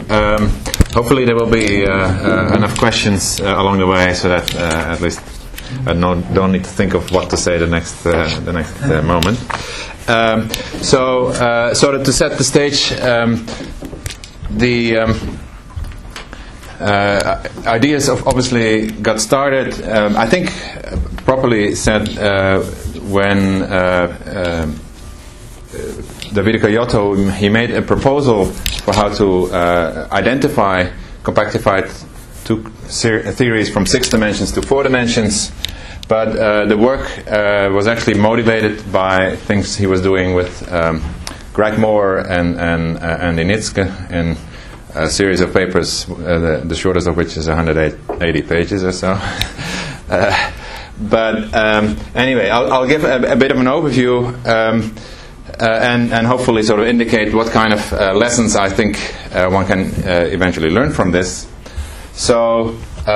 Hopefully there will be enough questions along the way, so that at least I don't need to think of what to say the next moment. So to set the stage, the ideas obviously got started. I think properly said when David Koyoto, he made a proposal for how to identify compactified theories from 6 dimensions to 4 dimensions, but the work was actually motivated by things he was doing with Greg Moore and Initske in a series of papers, the shortest of which is 180 pages or so. But anyway, I'll give a bit of an overview and hopefully sort of indicate what kind of lessons I think one can eventually learn from this. So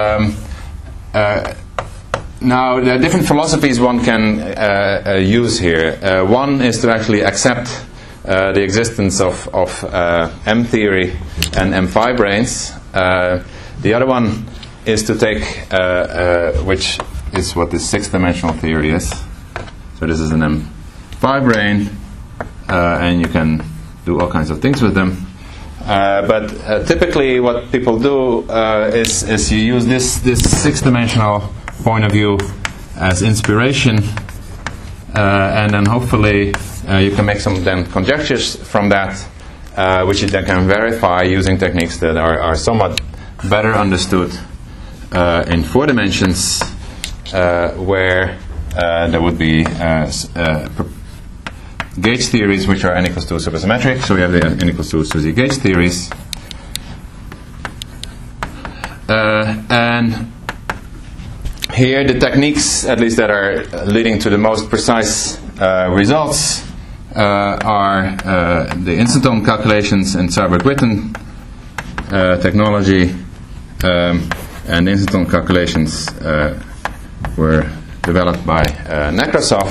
now there are different philosophies one can use here. One is to actually accept the existence of M theory and M5 brains. The other one is to take, which is what this 6-dimensional theory is. So this is an M5 brain, and you can do all kinds of things with them. But typically what people do is you use this 6-dimensional point of view as inspiration, and then hopefully you can make some then conjectures from that, which you then can verify using techniques that are somewhat better understood in 4 dimensions, where there would be gauge theories which are n equals 2 supersymmetric. So we have the n equals 2 SUSY gauge theories, and here the techniques, at least that are leading to the most precise results, are the instanton calculations and Seiberg-Witten technology, and instanton calculations were developed by Nekrasov.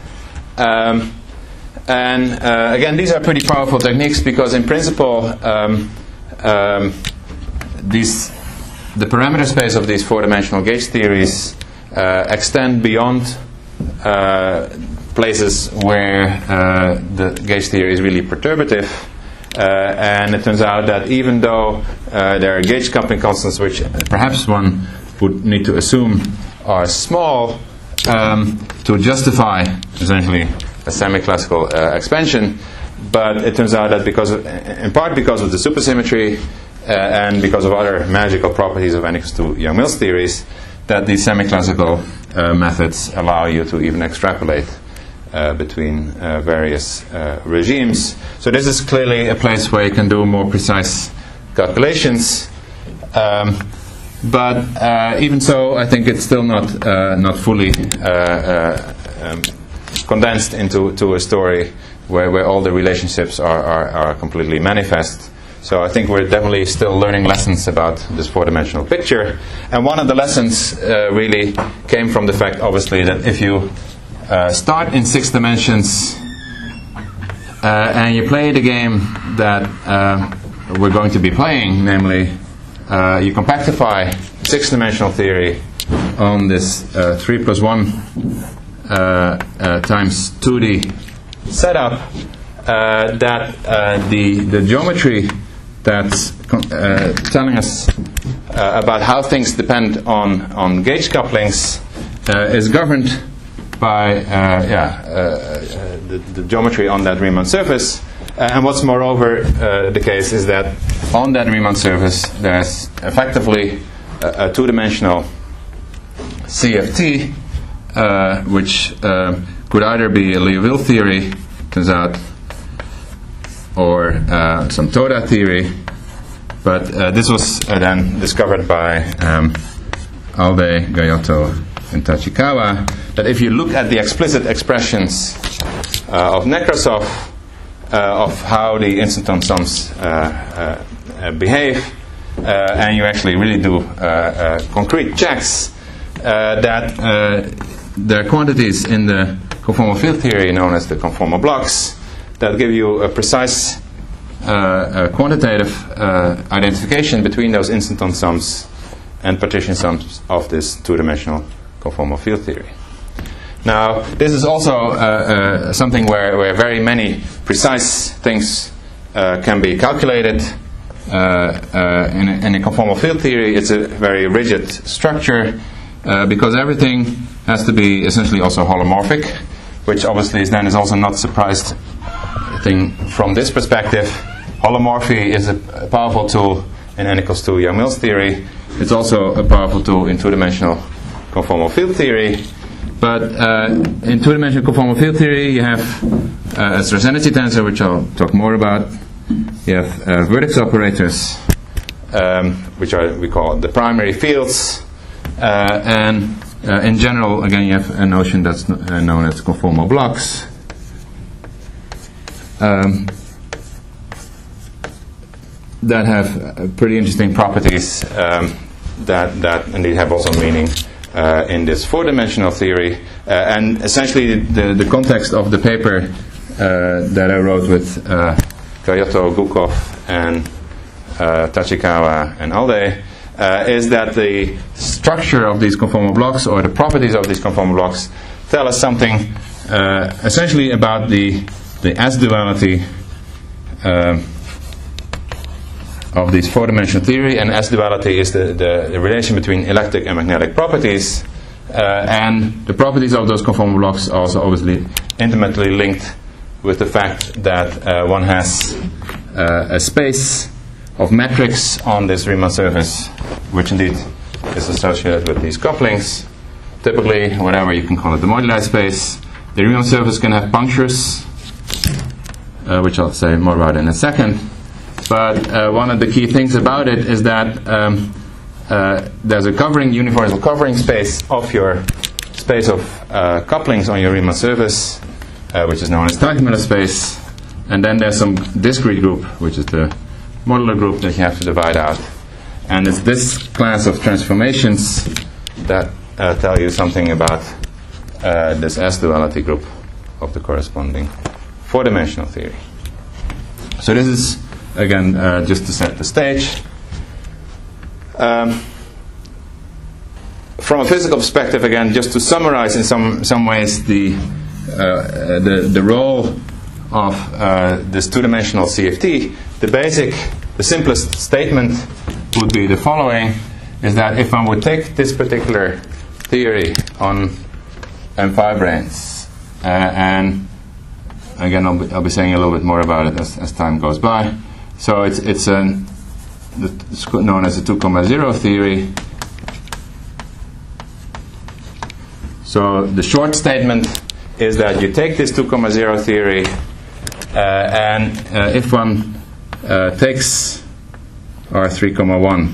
And again, these are pretty powerful techniques because in principle the parameter space of these 4-dimensional gauge theories extend beyond places where the gauge theory is really perturbative, and it turns out that even though there are gauge coupling constants which perhaps one would need to assume are small to justify essentially a semi-classical expansion, but it turns out that in part because of the supersymmetry and because of other magical properties of n equals 2 Young-Mills theories, that these semi-classical methods allow you to even extrapolate between various regimes. So this is clearly a place where you can do more precise calculations. But even so, I think it's still not fully condensed into a story where all the relationships are completely manifest. So I think we're definitely still learning lessons about this 4-dimensional picture. And one of the lessons really came from the fact, obviously, that if you start in 6 dimensions and you play the game that we're going to be playing, namely you compactify 6-dimensional theory on this 3 plus 1 times 2D setup, that the geometry that's telling us about how things depend on gauge couplings is governed by the geometry on that Riemann surface. And what's moreover the case is that on that Riemann surface there's effectively a 2-dimensional CFT, which could either be a Liouville theory, turns out, or some Toda theory. But this was then discovered by Alde, Gayotto, and Tachikawa, that if you look at the explicit expressions of Nekrasov of how the instanton sums behave, and you actually really do concrete checks, that there are quantities in the conformal field theory known as the conformal blocks that give you a precise quantitative identification between those instanton sums and partition sums of this two-dimensional conformal field theory. Now, this is also something where very many precise things can be calculated. In a conformal field theory, it's a very rigid structure because everything has to be essentially also holomorphic, which obviously is also not surprised thing from this perspective. Holomorphy is a powerful tool in n equals 2 Yang-Mills theory. It's also a powerful tool in two-dimensional conformal field theory. But in two-dimensional conformal field theory, you have a Straczynski tensor, which I'll talk more about. You have vertex operators, which we call the primary fields. And in general, again, you have a notion that's known as conformal blocks. That have pretty interesting properties that indeed have also meaning in this four-dimensional theory. And essentially, the context of the paper that I wrote with Kyoto, Gukov, and Tachikawa and Alde is that the structure of these conformal blocks, or the properties of these conformal blocks, tell us something essentially about the S-duality of this four-dimensional theory. And S-duality is the relation between electric and magnetic properties. And the properties of those conformal blocks are also obviously intimately linked with the fact that one has a space of metrics on this Riemann surface, which indeed is associated with these couplings. Typically, whatever you can call it, the moduli space. The Riemann surface can have punctures, which I'll say more about in a second. But one of the key things about it is that there's a covering, universal covering space of your space of couplings on your Riemann surface, which is known as Teichmüller space. And then there's some discrete group, which is the modular group that you have to divide out. And it's this class of transformations that tell you something about this S-duality group of the corresponding four-dimensional theory. So this is, again, just to set the stage. From a physical perspective, again, just to summarize in some ways the role of this two-dimensional CFT, the simplest statement would be the following, is that if one would take this particular theory on M5 branes, and again I'll be saying a little bit more about it as time goes by. So it's known as the 2,0 theory. So the short statement is that you take this 2,0 theory, and if one takes R3,1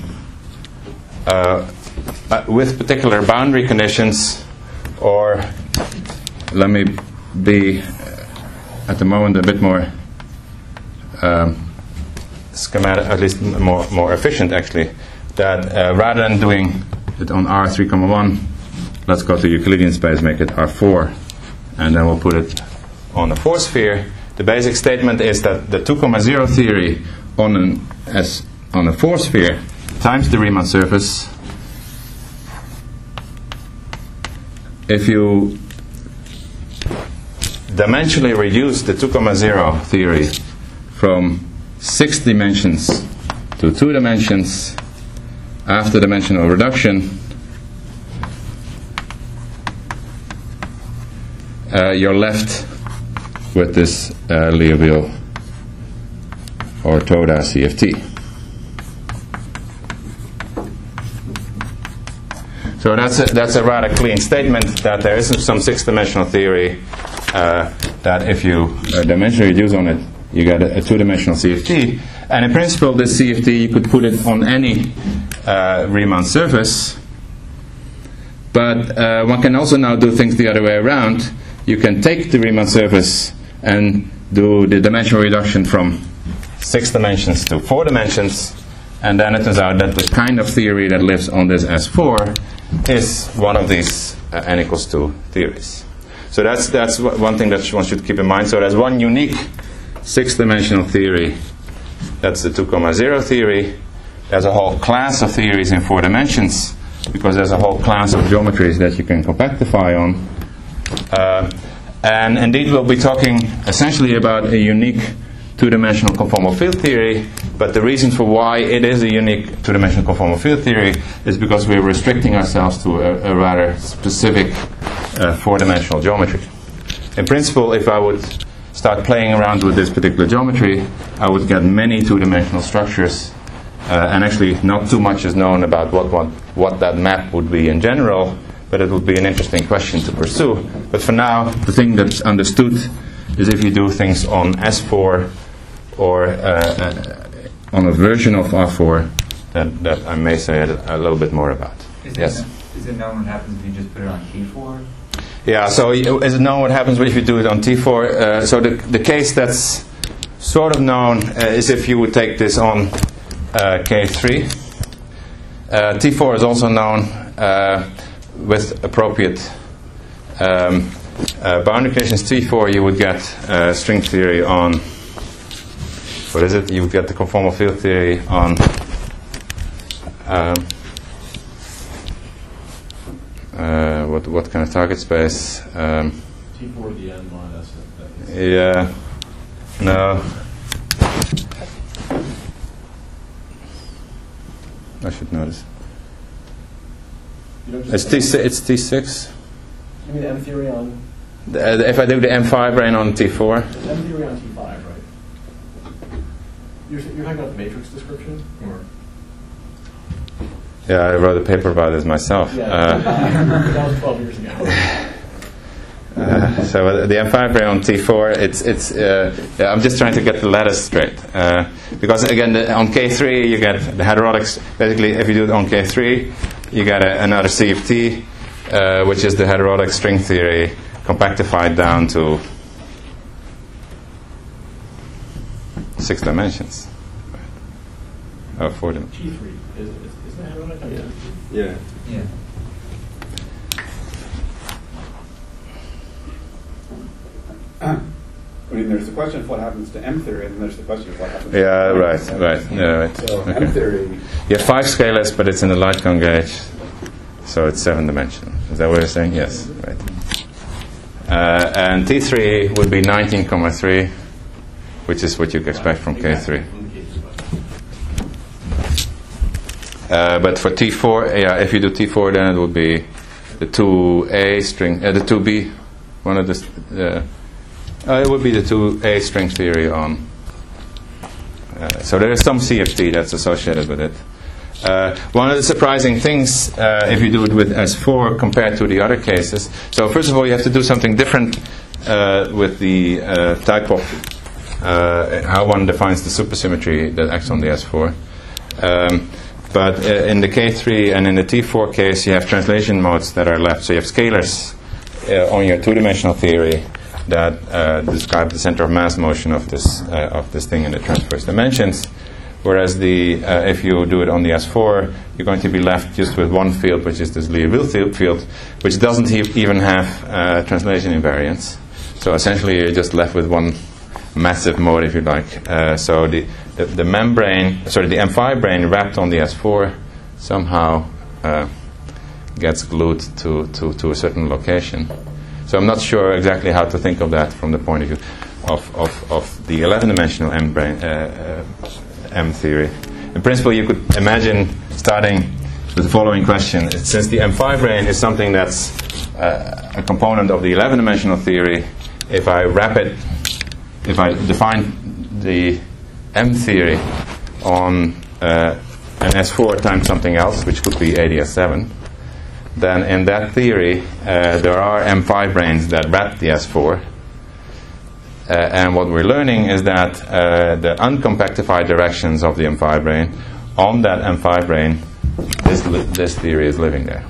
with particular boundary conditions, or let me be at the moment a bit more schematic, at least more efficient actually, that rather than doing it on R3,1, let's go to Euclidean space, make it R4, and then we'll put it on a four sphere. The basic statement is that the 2,0 theory on a four sphere times the Riemann surface, if you dimensionally reduce the 2,0 theory from 6 dimensions to 2 dimensions after dimensional reduction, you're left with this Liouville or Toda CFT. So that's a rather clean statement that there is some 6-dimensional theory that if you dimensionally reduce on it, you get a 2-dimensional CFT. And in principle, this CFT, you could put it on any Riemann surface. But one can also now do things the other way around. You can take the Riemann surface and do the dimensional reduction from 6 dimensions to 4 dimensions. And then it turns out that the kind of theory that lives on this S4 is one of these n equals 2 theories. So that's one thing that one should keep in mind. So there's one unique 6-dimensional theory That's the 2,0 theory. There's a whole class of theories in 4 dimensions, because there's a whole class of geometries that you can compactify on. And indeed, we'll be talking essentially about a unique 2-dimensional conformal field theory, but the reason for why it is a unique 2-dimensional conformal field theory is because we're restricting ourselves to a rather specific 4-dimensional geometry. In principle, if I would start playing around with this particular geometry, I would get many 2-dimensional structures, and actually not too much is known about what that map would be in general, but it would be an interesting question to pursue. But for now, the thing that's understood is if you do things on S4 or on a version of R4, that I may say a little bit more about. Yes? Is it known what happens if you just put it on T4? Yeah, so is it known what happens if you do it on T4? So the case that's sort of known is if you would take this on K3. T4 is also known with appropriate boundary conditions. T4 you would get string theory on, what is it? You would get the conformal field theory on what kind of target space? T4 the n minus. Yeah. No. I should know this. It's T6. You mean the M theory on? If I do the M5 brain on T4. It's M theory on T5, right? You're talking about the matrix description? Or? Yeah, I wrote a paper about this myself. Yeah, that was 12 years ago. So the M5 brain on T4, I'm just trying to get the letters straight. Because again, on K3 you get the heterotics. Basically, if you do it on K3, you get another CFT, which is the heterotic string theory compactified down to 6 dimensions. Oh, 4 dimensions. T3. Isn't that heterotic? Yeah. I mean, there's the question of what happens to M theory, and then there's the question of what happens to right. So Okay. M theory... You have 5 scalars, but it's in the light cone gauge, so it's 7 dimensional. Is that what you're saying? Yes, right. And T3 would be 19,3, which is what you expect from K3. But for T4, if you do T4, then it would be the 2A string, the 2B, one of the... it would be the 2A string theory on. So there is some CFT that's associated with it. One of the surprising things, if you do it with S4 compared to the other cases, so first of all, you have to do something different with the type of how one defines the supersymmetry that acts on the S4. But in the K3 and in the T4 case, you have translation modes that are left. So you have scalars on your 2-dimensional theory that describe the center of mass motion of this thing in the transverse dimensions. Whereas if you do it on the S4, you're going to be left just with one field, which is this Liouville field, which doesn't even have translation invariance. So essentially, you're just left with one massive mode, if you like. So the M5 brain wrapped on the S4 somehow gets glued to a certain location. So I'm not sure exactly how to think of that from the point of view of the 11-dimensional M brain M theory. In principle, you could imagine starting with the following question: since the M5 brain is something that's a component of the 11-dimensional theory, if I define the M theory on an S4 times something else, which could be ADS7, then in that theory there are M5 brains that wrap the S4. And what we're learning is that the uncompactified directions of the M5 brain, on that M5 brain, this theory is living there.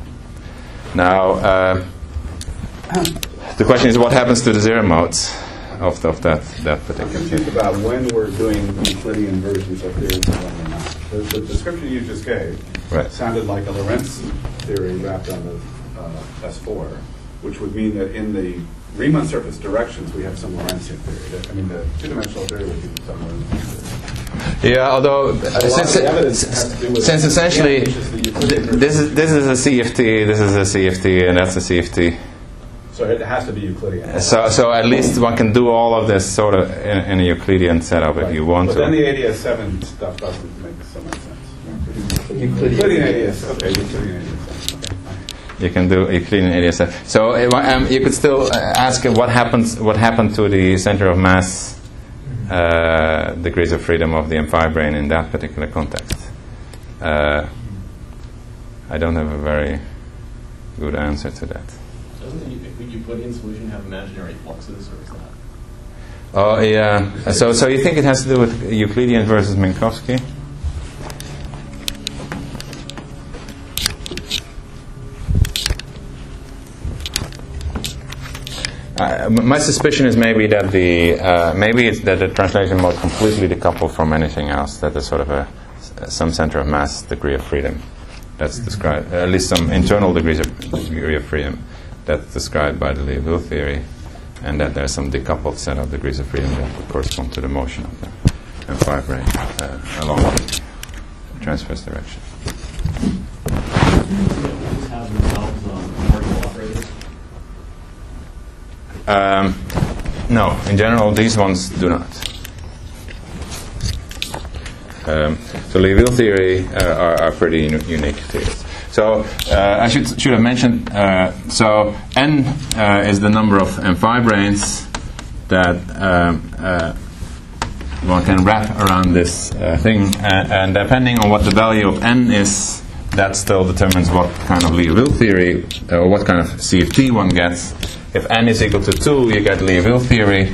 Now, the question is, what happens to the zero modes of that particular I'm confused about when we're doing Euclidean versions of theories and when we're not. The description you just gave sounded like a Lorentz theory wrapped on the S4, which would mean that in the Riemann surface directions we have some Lorentzian theory. I mean, the 2-dimensional theory would be some Lorentzian theory. Yeah, although since essentially this is a CFT, this is a CFT, and that's a CFT. So it has to be Euclidean. So at least one can do all of this sort of in a Euclidean setup if you want but to. But then the ADS7 stuff doesn't make so much sense. Euclidean ADS. Okay, Euclidean ADS7. Okay. You can do Euclidean ADS7. So you could still ask what happened to the center of mass degrees of freedom of the M5 brane in that particular context. I don't have a very good answer to that. Doesn't the Euclidean solution have imaginary fluxes, or is that? Oh yeah. So you think it has to do with Euclidean versus Minkowski? My suspicion is maybe that the translation mode completely decoupled from anything else. That there's sort of some center of mass degree of freedom that's described, at least some internal degree of freedom that's described by the Liouville theory, and that there's some decoupled set of degrees of freedom that would correspond to the motion of the M5 brane along the transverse direction. These have themselves particle operators? No, in general, these ones do not. So Liouville theory are pretty unique theories. So I should have mentioned. So n is the number of M5 branes that one can wrap around this thing, and depending on what the value of n is, that still determines what kind of Liouville theory or what kind of CFT one gets. If n is equal to 2, you get Liouville theory.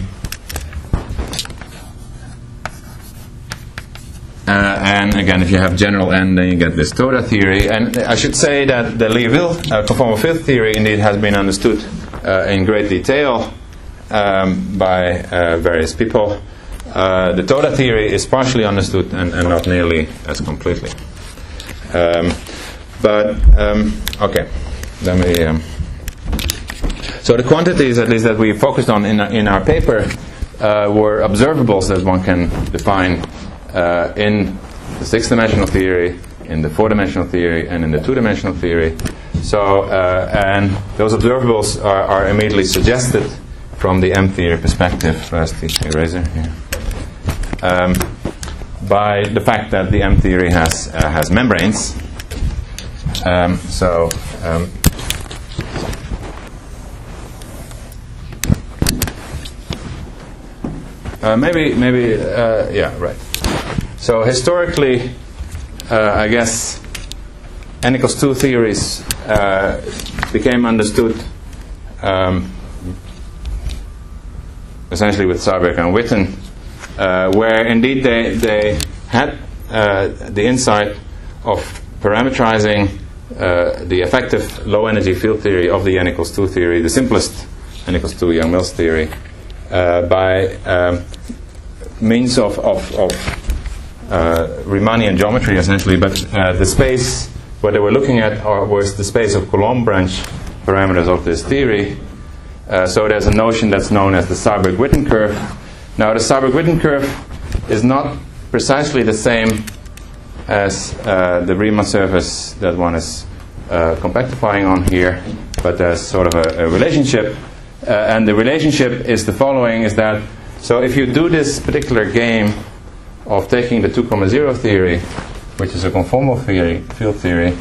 And again, if you have general n, then you get this Toda theory. And I should say that the Liouville conformal field theory indeed has been understood in great detail by various people. The Toda theory is partially understood and not nearly as completely. Okay, let me... So the quantities, at least that we focused on in our paper, were observables that one can define in the 6-dimensional theory, in the 4-dimensional theory, and in the 2-dimensional theory. So, and those observables are immediately suggested from the M-theory perspective. Where's the eraser here? By the fact that the M-theory has membranes. Yeah, right. So historically, I guess n equals 2 theories became understood essentially with Sarbeck and Witten, where indeed they had the insight of parametrizing the effective low-energy field theory of the n equals 2 theory, the simplest n equals 2 Young-Mills theory, by means of Riemannian geometry, essentially. But the space what they were looking at was the space of Coulomb branch parameters of this theory. So there's a notion that's known as the Sarbeck-Witten curve. Now, the Sarbeck-Witten curve is not precisely the same as the Riemann surface that one is compactifying on here, but there's sort of a relationship. And the relationship is the following, is that, so if you do this particular game of taking the 2,0 theory, which is a conformal field theory,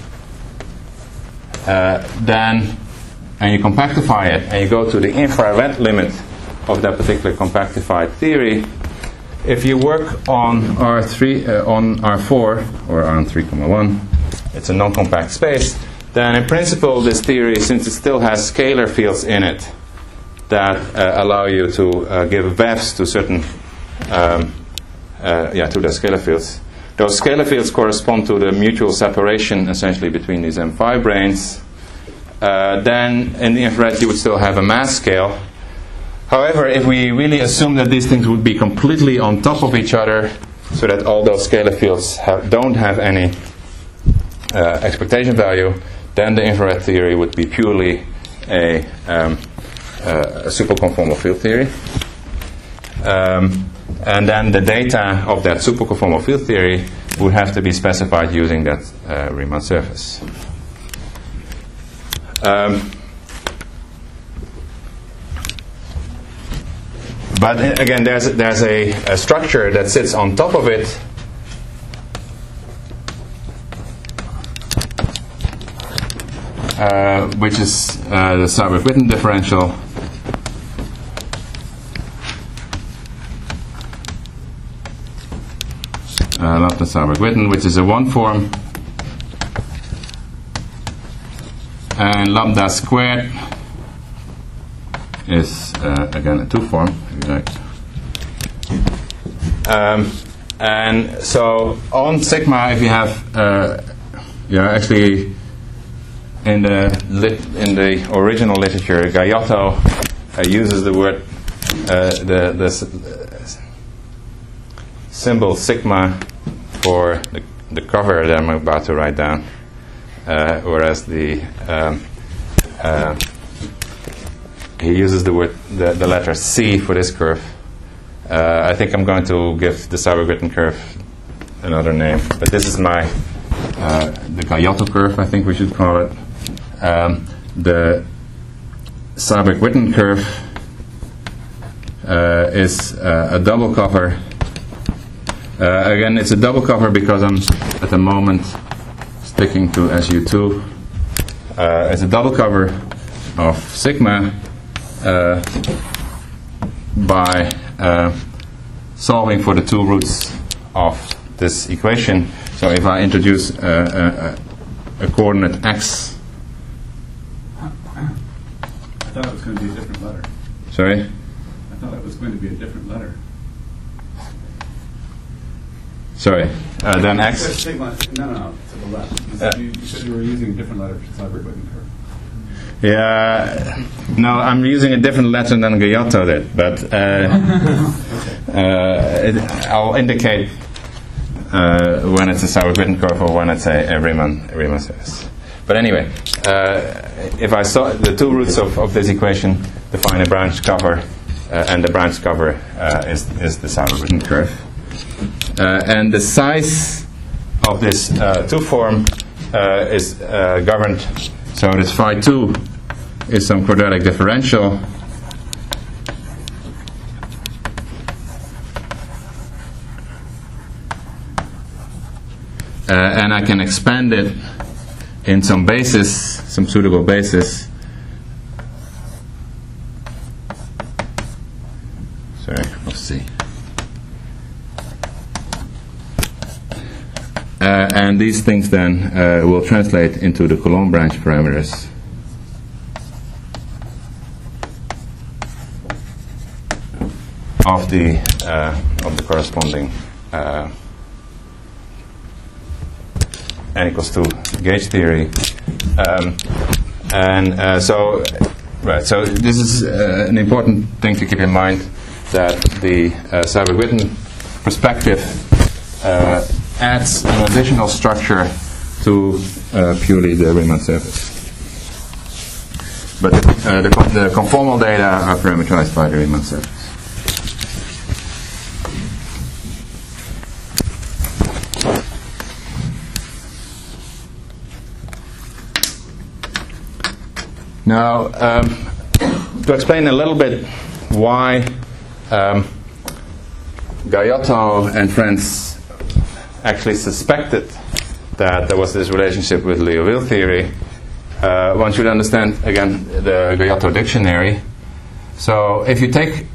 then, and you compactify it, and you go to the infrared limit of that particular compactified theory, if you work on R3, on R4, or on 3,1, it's a non-compact space, then in principle this theory, since it still has scalar fields in it that allow you to give VEFs to certain, to the scalar fields, those scalar fields correspond to the mutual separation essentially between these M5 branes. Then in the infrared you would still have a mass scale. However, if we really assume that these things would be completely on top of each other, so that all those scalar fields don't have any expectation value, then the infrared theory would be purely a superconformal field theory. And then the data of that superconformal field theory would have to be specified using that Riemann surface. But again, there's a structure that sits on top of it, which is the Seiberg-Witten differential. Lambda Seiberg-Witten, which is a one form, and lambda squared is again a two form, if you like. And so on sigma, if you have, actually in the original literature, Gaiotto uses the word the symbol sigma for the cover that I'm about to write down, whereas he uses the letter C for this curve. I think I'm going to give the Seiberg-Witten curve another name, but this is my the Gaiotto curve, I think we should call it. The Seiberg-Witten curve is a double cover. Again, it's a double cover because I'm at the moment sticking to SU2. It's a double cover of sigma by solving for the two roots of this equation. So if I introduce a coordinate x. I thought it was going to be a different letter. Sorry? I thought it was going to be a different letter. Sorry, then x? Sigma, no, to the left. You said you were using a different letter for Seiberg-Witten curve. Yeah, no, I'm using a different letter than Gaiotto did, but I'll indicate when it's a Seiberg-Witten curve or when it's a Riemann surface. But anyway, if I saw the two roots of this equation define a branch cover, and the branch cover is the Seiberg-Witten curve. And the size of this two form is governed, so this phi 2 is some quadratic differential, and I can expand it in some basis, some suitable basis. Sorry, let's see. And these things then will translate into the Coulomb branch parameters. Of the corresponding n equals 2 gauge theory, so this is an important thing to keep in mind, that the Seiberg-Witten perspective adds an additional structure to purely the Riemann surface. But the conformal data are parameterized by the Riemann surface. Now, to explain a little bit why Gaiotto and friends actually suspected that there was this relationship with Liouville theory, one should understand, again, the Gaiotto dictionary. So if you take,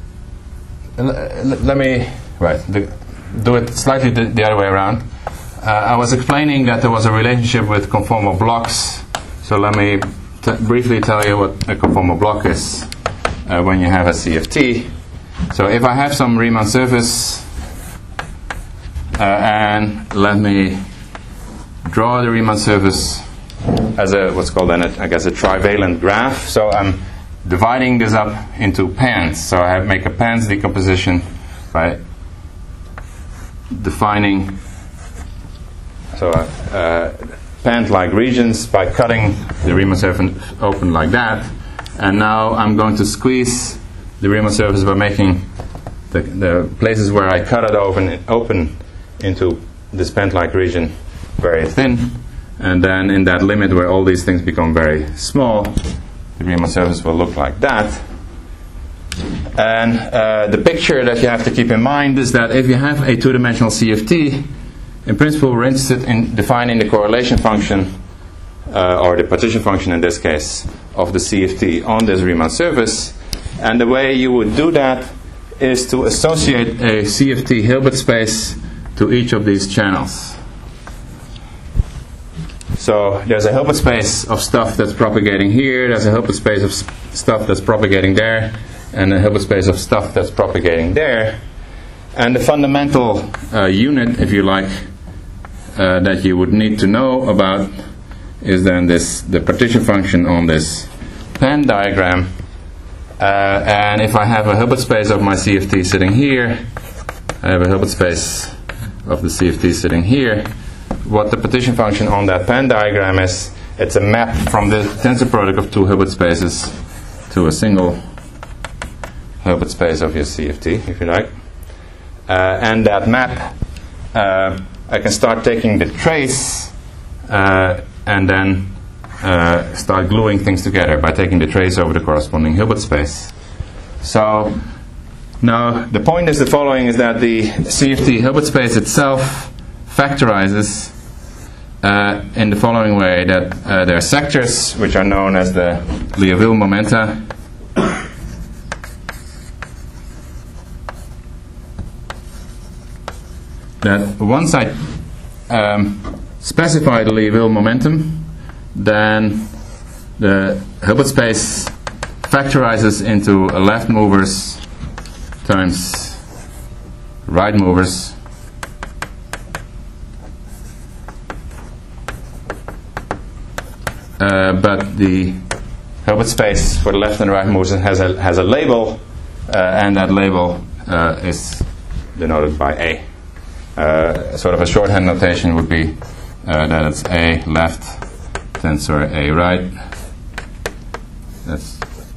let me do it slightly the other way around. I was explaining that there was a relationship with conformal blocks, so let me briefly tell you what a conformal block is when you have a CFT. So if I have some Riemann surface, and let me draw the Riemann surface as what's called a trivalent graph. So I'm dividing this up into pans. So I make a pans decomposition by defining pant-like regions by cutting the Riemann surface open like that. And now I'm going to squeeze the Riemann surface by making the places where I cut it open into this band-like region very thin, and then in that limit where all these things become very small, the Riemann surface will look like that. And the picture that you have to keep in mind is that if you have a two-dimensional CFT, in principle we're interested in defining the correlation function, or the partition function in this case, of the CFT on this Riemann surface. And the way you would do that is to associate a CFT Hilbert space to each of these channels. So there's a Hilbert space of stuff that's propagating here, there's a Hilbert space of stuff that's propagating there, and a Hilbert space of stuff that's propagating there. And the fundamental unit, if you like, that you would need to know about is then the partition function on this Penn diagram. And if I have a Hilbert space of my CFT sitting here, I have a Hilbert space of the CFT sitting here. What the partition function on that Penn diagram is, it's a map from the tensor product of two Hilbert spaces to a single Hilbert space of your CFT, if you like. And that map, I can start taking the trace and then start gluing things together by taking the trace over the corresponding Hilbert space. So now the point is the following, is that the CFT Hilbert space itself factorizes in the following way, that there are sectors which are known as the Liouville momenta, that once I specify the Liouville momentum, then the Hilbert space factorizes into a left movers times right movers but the Hilbert space for the left and right movers has a label, and that label is denoted by A. Sort of a shorthand notation would be that it's A left tensor A right. That's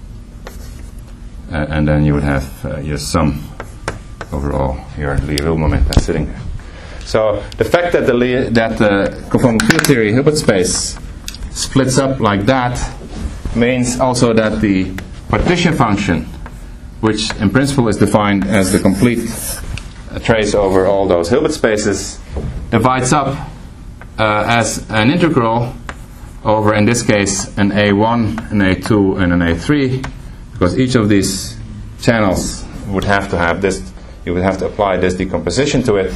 and then you would have your sum over all your Liouville momenta sitting there. So the fact that the conformal field theory Hilbert space splits up like that means also that the partition function, which in principle is defined as the complete trace over all those Hilbert spaces, divides up as an integral over, in this case, an A1, an A2, and an A3, because each of these channels would have to have this, you would have to apply this decomposition to it.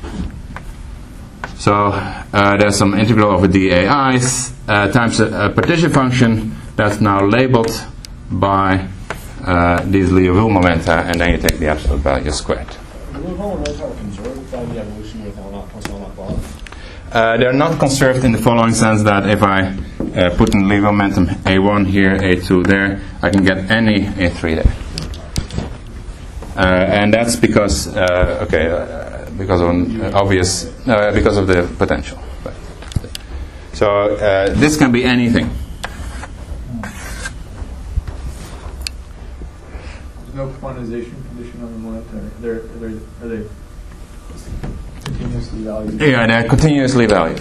So there's some integral over DAIs times a partition function that's now labeled by these Liouville momenta, and then you take the absolute value squared. They're not conserved in the following sense, that if I put in Liouville momentum A1 here, A2 there, I can get any A3 there. And that's because because of obvious because of the potential. So this can be anything. There's no quantization condition on the momenta. Are they continuously valued? Yeah, they're continuously valued.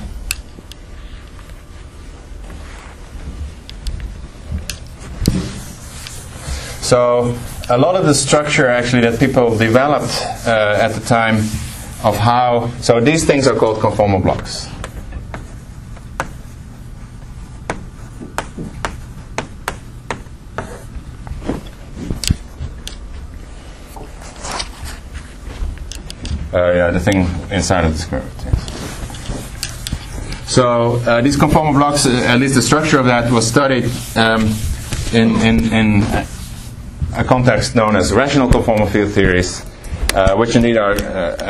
So a lot of the structure actually that people developed at the time of how, so these things are called conformal blocks. Yeah, the thing inside of the curve. Yes. So these conformal blocks, at least the structure of that was studied in a context known as rational conformal field theories, which indeed are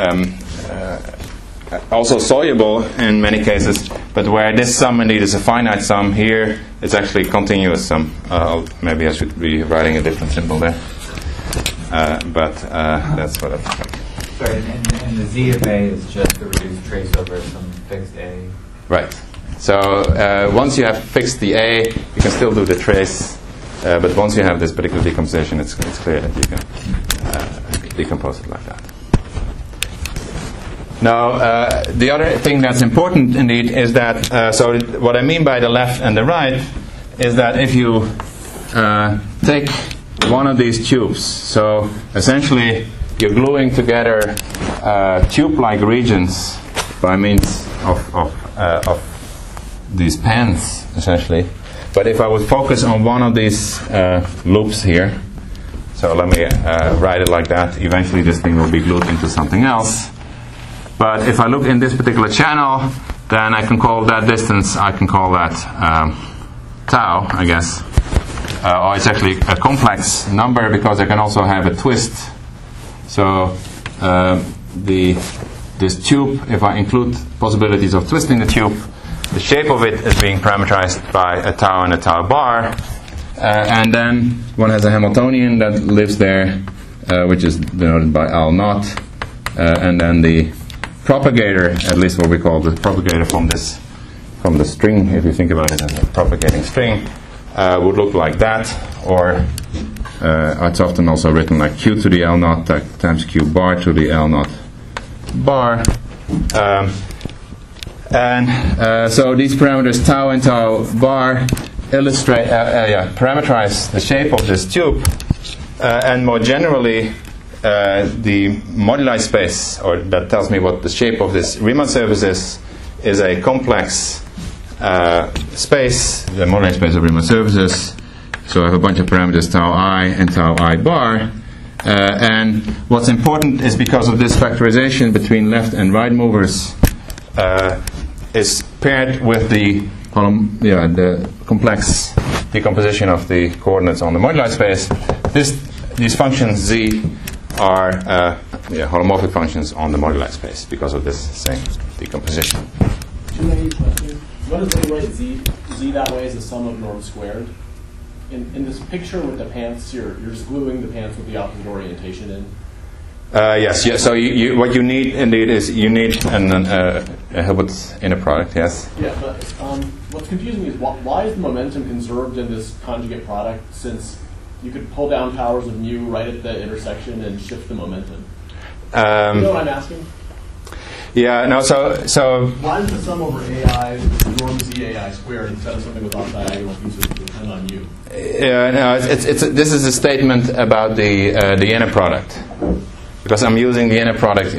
also soluble in many cases, but where this sum indeed is a finite sum, here it's actually a continuous sum. Maybe I should be writing a different symbol there, but that's what it's like. Sorry, and the Z of A is just the reduced trace over some fixed A. Right. So once you have fixed the A, you can still do the trace, but once you have this particular decomposition, it's clear that decompose it like that. Now, the other thing that's important indeed is that, so what I mean by the left and the right is that if you take one of these tubes, so essentially you're gluing together tube-like regions by means of these pens, essentially. But if I would focus on one of these loops here, so let me write it like that, eventually this thing will be glued into something else. But if I look in this particular channel, then I can call that distance, I can call that tau, I guess. Or it's actually a complex number because I can also have a twist. So this tube, if I include possibilities of twisting the tube, the shape of it is being parameterized by a tau and a tau bar. And then one has a Hamiltonian that lives there, which is denoted by L naught. And then the propagator, at least what we call the propagator from the string, if you think about it as a propagating string, would look like that, or it's often also written like q to the L naught times q bar to the L naught bar. So these parameters tau and tau bar illustrate, parameterize the shape of this tube, and more generally the moduli space, or that tells me what the shape of this Riemann surface is a complex space, the moduli space of Riemann surfaces. So I have a bunch of parameters tau I and tau I bar. And what's important is because of this factorization between left and right movers is paired with the complex decomposition of the coordinates on the moduli space. These functions z are holomorphic functions on the moduli space because of this same decomposition. Two naive questions. What is the way z that way is the sum of norm squared? In this picture with the pants, you're just gluing the pants with the opposite orientation in. Yes. So what you need indeed is you need a Hilbert's inner product. Yes. Yeah, but what's confusing me is why is the momentum conserved in this conjugate product, since you could pull down powers of mu right at the intersection and shift the momentum? You know what I'm asking? Yeah. No. So why is the sum over ai norm z ai squared instead of something with off diagonal pieces that depend on u? No. This is a statement about the inner product. Because I'm using the inner product,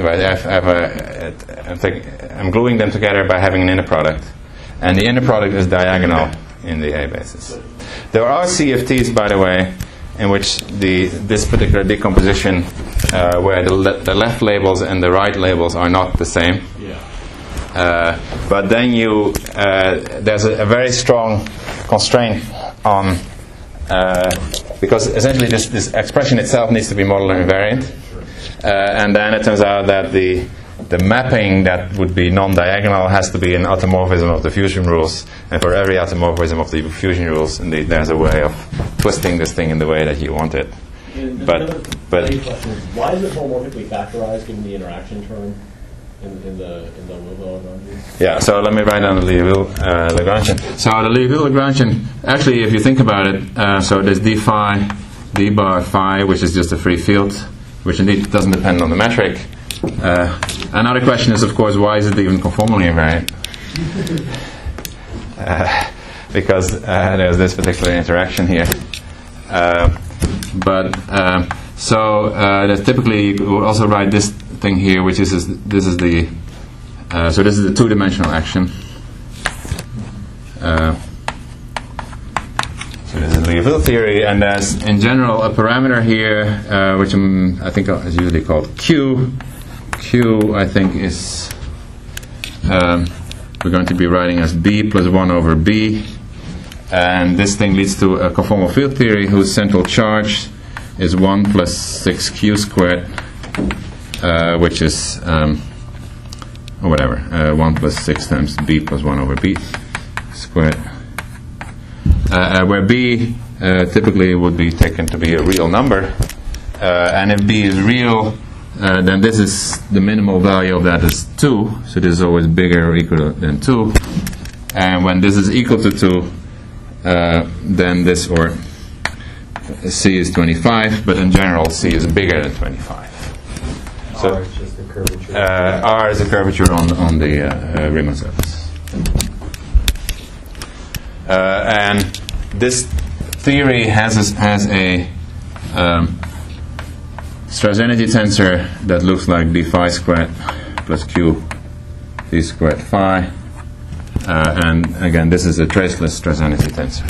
I'm gluing them together by having an inner product. And the inner product is diagonal in the A basis. There are CFTs, by the way, in which this particular decomposition, where the left labels and the right labels are not the same. Yeah. But then there's a very strong constraint on, because essentially this expression itself needs to be modular invariant. And then it turns out that the mapping that would be non-diagonal has to be an automorphism of the fusion rules. And for every automorphism of the fusion rules, indeed, there's a way of twisting this thing in the way that you want it. But question is, why is it homomorphically factorized given the interaction term in the Liouville-Lagrangian? Yeah, so let me write down the Liouville-Lagrangian. So the Liouville-Lagrangian, actually, if you think about it, so there's d phi, d bar phi, which is just a free field, which indeed doesn't depend on the metric. Another question is, of course, why is it even conformally invariant? Because there's this particular interaction here. There's typically you will also write this thing here, which is this is the two-dimensional action. So this is the Liouville theory, and there's in general a parameter here, which I think is usually called Q. Q, I think, is we're going to be writing as B plus 1 over B, and this thing leads to a conformal field theory whose central charge is 1 plus 6Q squared, which is 1 plus 6 times B plus 1 over B squared. Where B typically would be taken to be a real number, and if B is real, then this is the minimal value of that is 2, so this is always bigger or equal than 2, and when this is equal to 2, then this, or C is 25, but in general C is bigger than 25. So R is just the curvature. R is the curvature on the Riemann surface. And this theory has a stress energy tensor that looks like d phi squared plus q d squared phi. And again, this is a traceless stress energy tensor.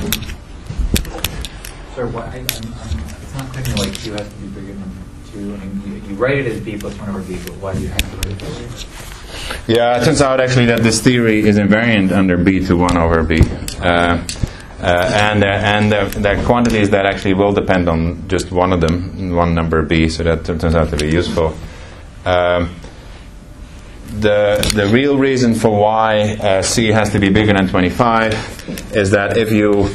So it's not clear to me why Q has to be bigger than 2. I mean, you write it as B plus 1 over B, but why do you have to write it that way? Yeah, it turns out actually that this theory is invariant under B to 1 over B. And there are quantities that actually will depend on just one of them, one number B, so that turns out to be useful. The real reason for why C has to be bigger than 25 is that if you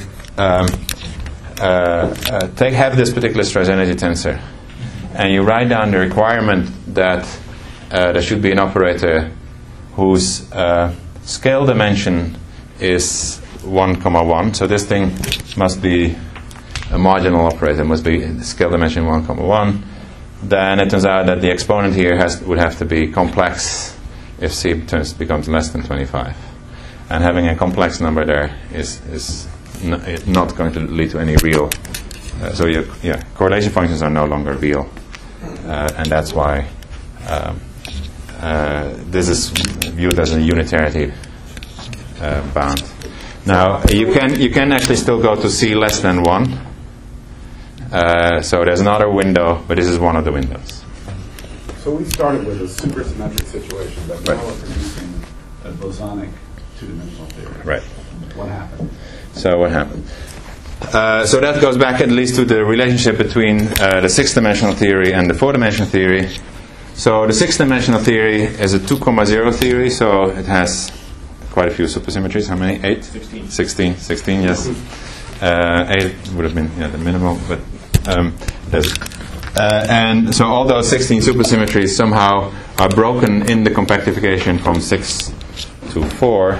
have this particular stress energy tensor and you write down the requirement that there should be an operator whose scale dimension is 1,1, so this thing must be a marginal operator, must be scale dimension 1,1, then it turns out that the exponent here would have to be complex if C becomes less than 25. And having a complex number there is not going to lead to any real. So correlation functions are no longer real, and that's why this is viewed as a unitarity bound. Now you can actually still go to C less than 1. So there's another window, but this is one of the windows. So we started with a supersymmetric situation, but now we're producing a bosonic two-dimensional theory. Right. What happened? So what happened? So that goes back at least to the relationship between the six-dimensional theory and the four-dimensional theory. So the six-dimensional theory is a 2,0 theory, so it has quite a few supersymmetries. How many? 8? 16, yes. 8 would have been the minimal, but and so all those 16 supersymmetries somehow are broken in the compactification from 6 to 4.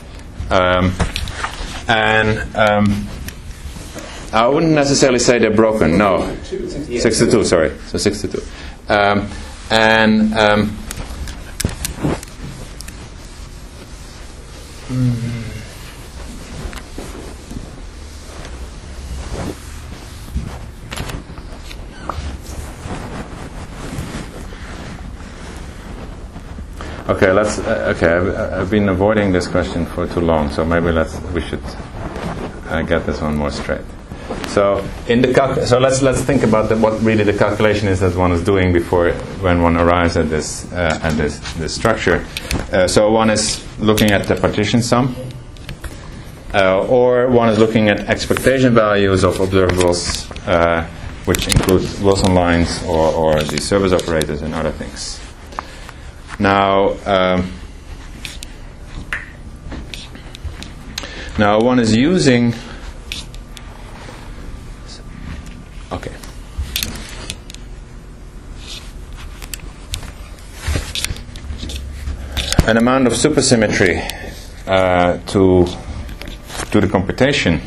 I wouldn't necessarily say they're broken. No, 6 to 2. Sorry, so 6 to 2. Okay, I've been avoiding this question for too long, so maybe we should get this one more straight. So let's think about what really the calculation is that one is doing when one arrives at this structure. So one is looking at the partition sum, or one is looking at expectation values of observables, which include Wilson lines or the service operators and other things. Now one is using. Okay. An amount of supersymmetry to the computation.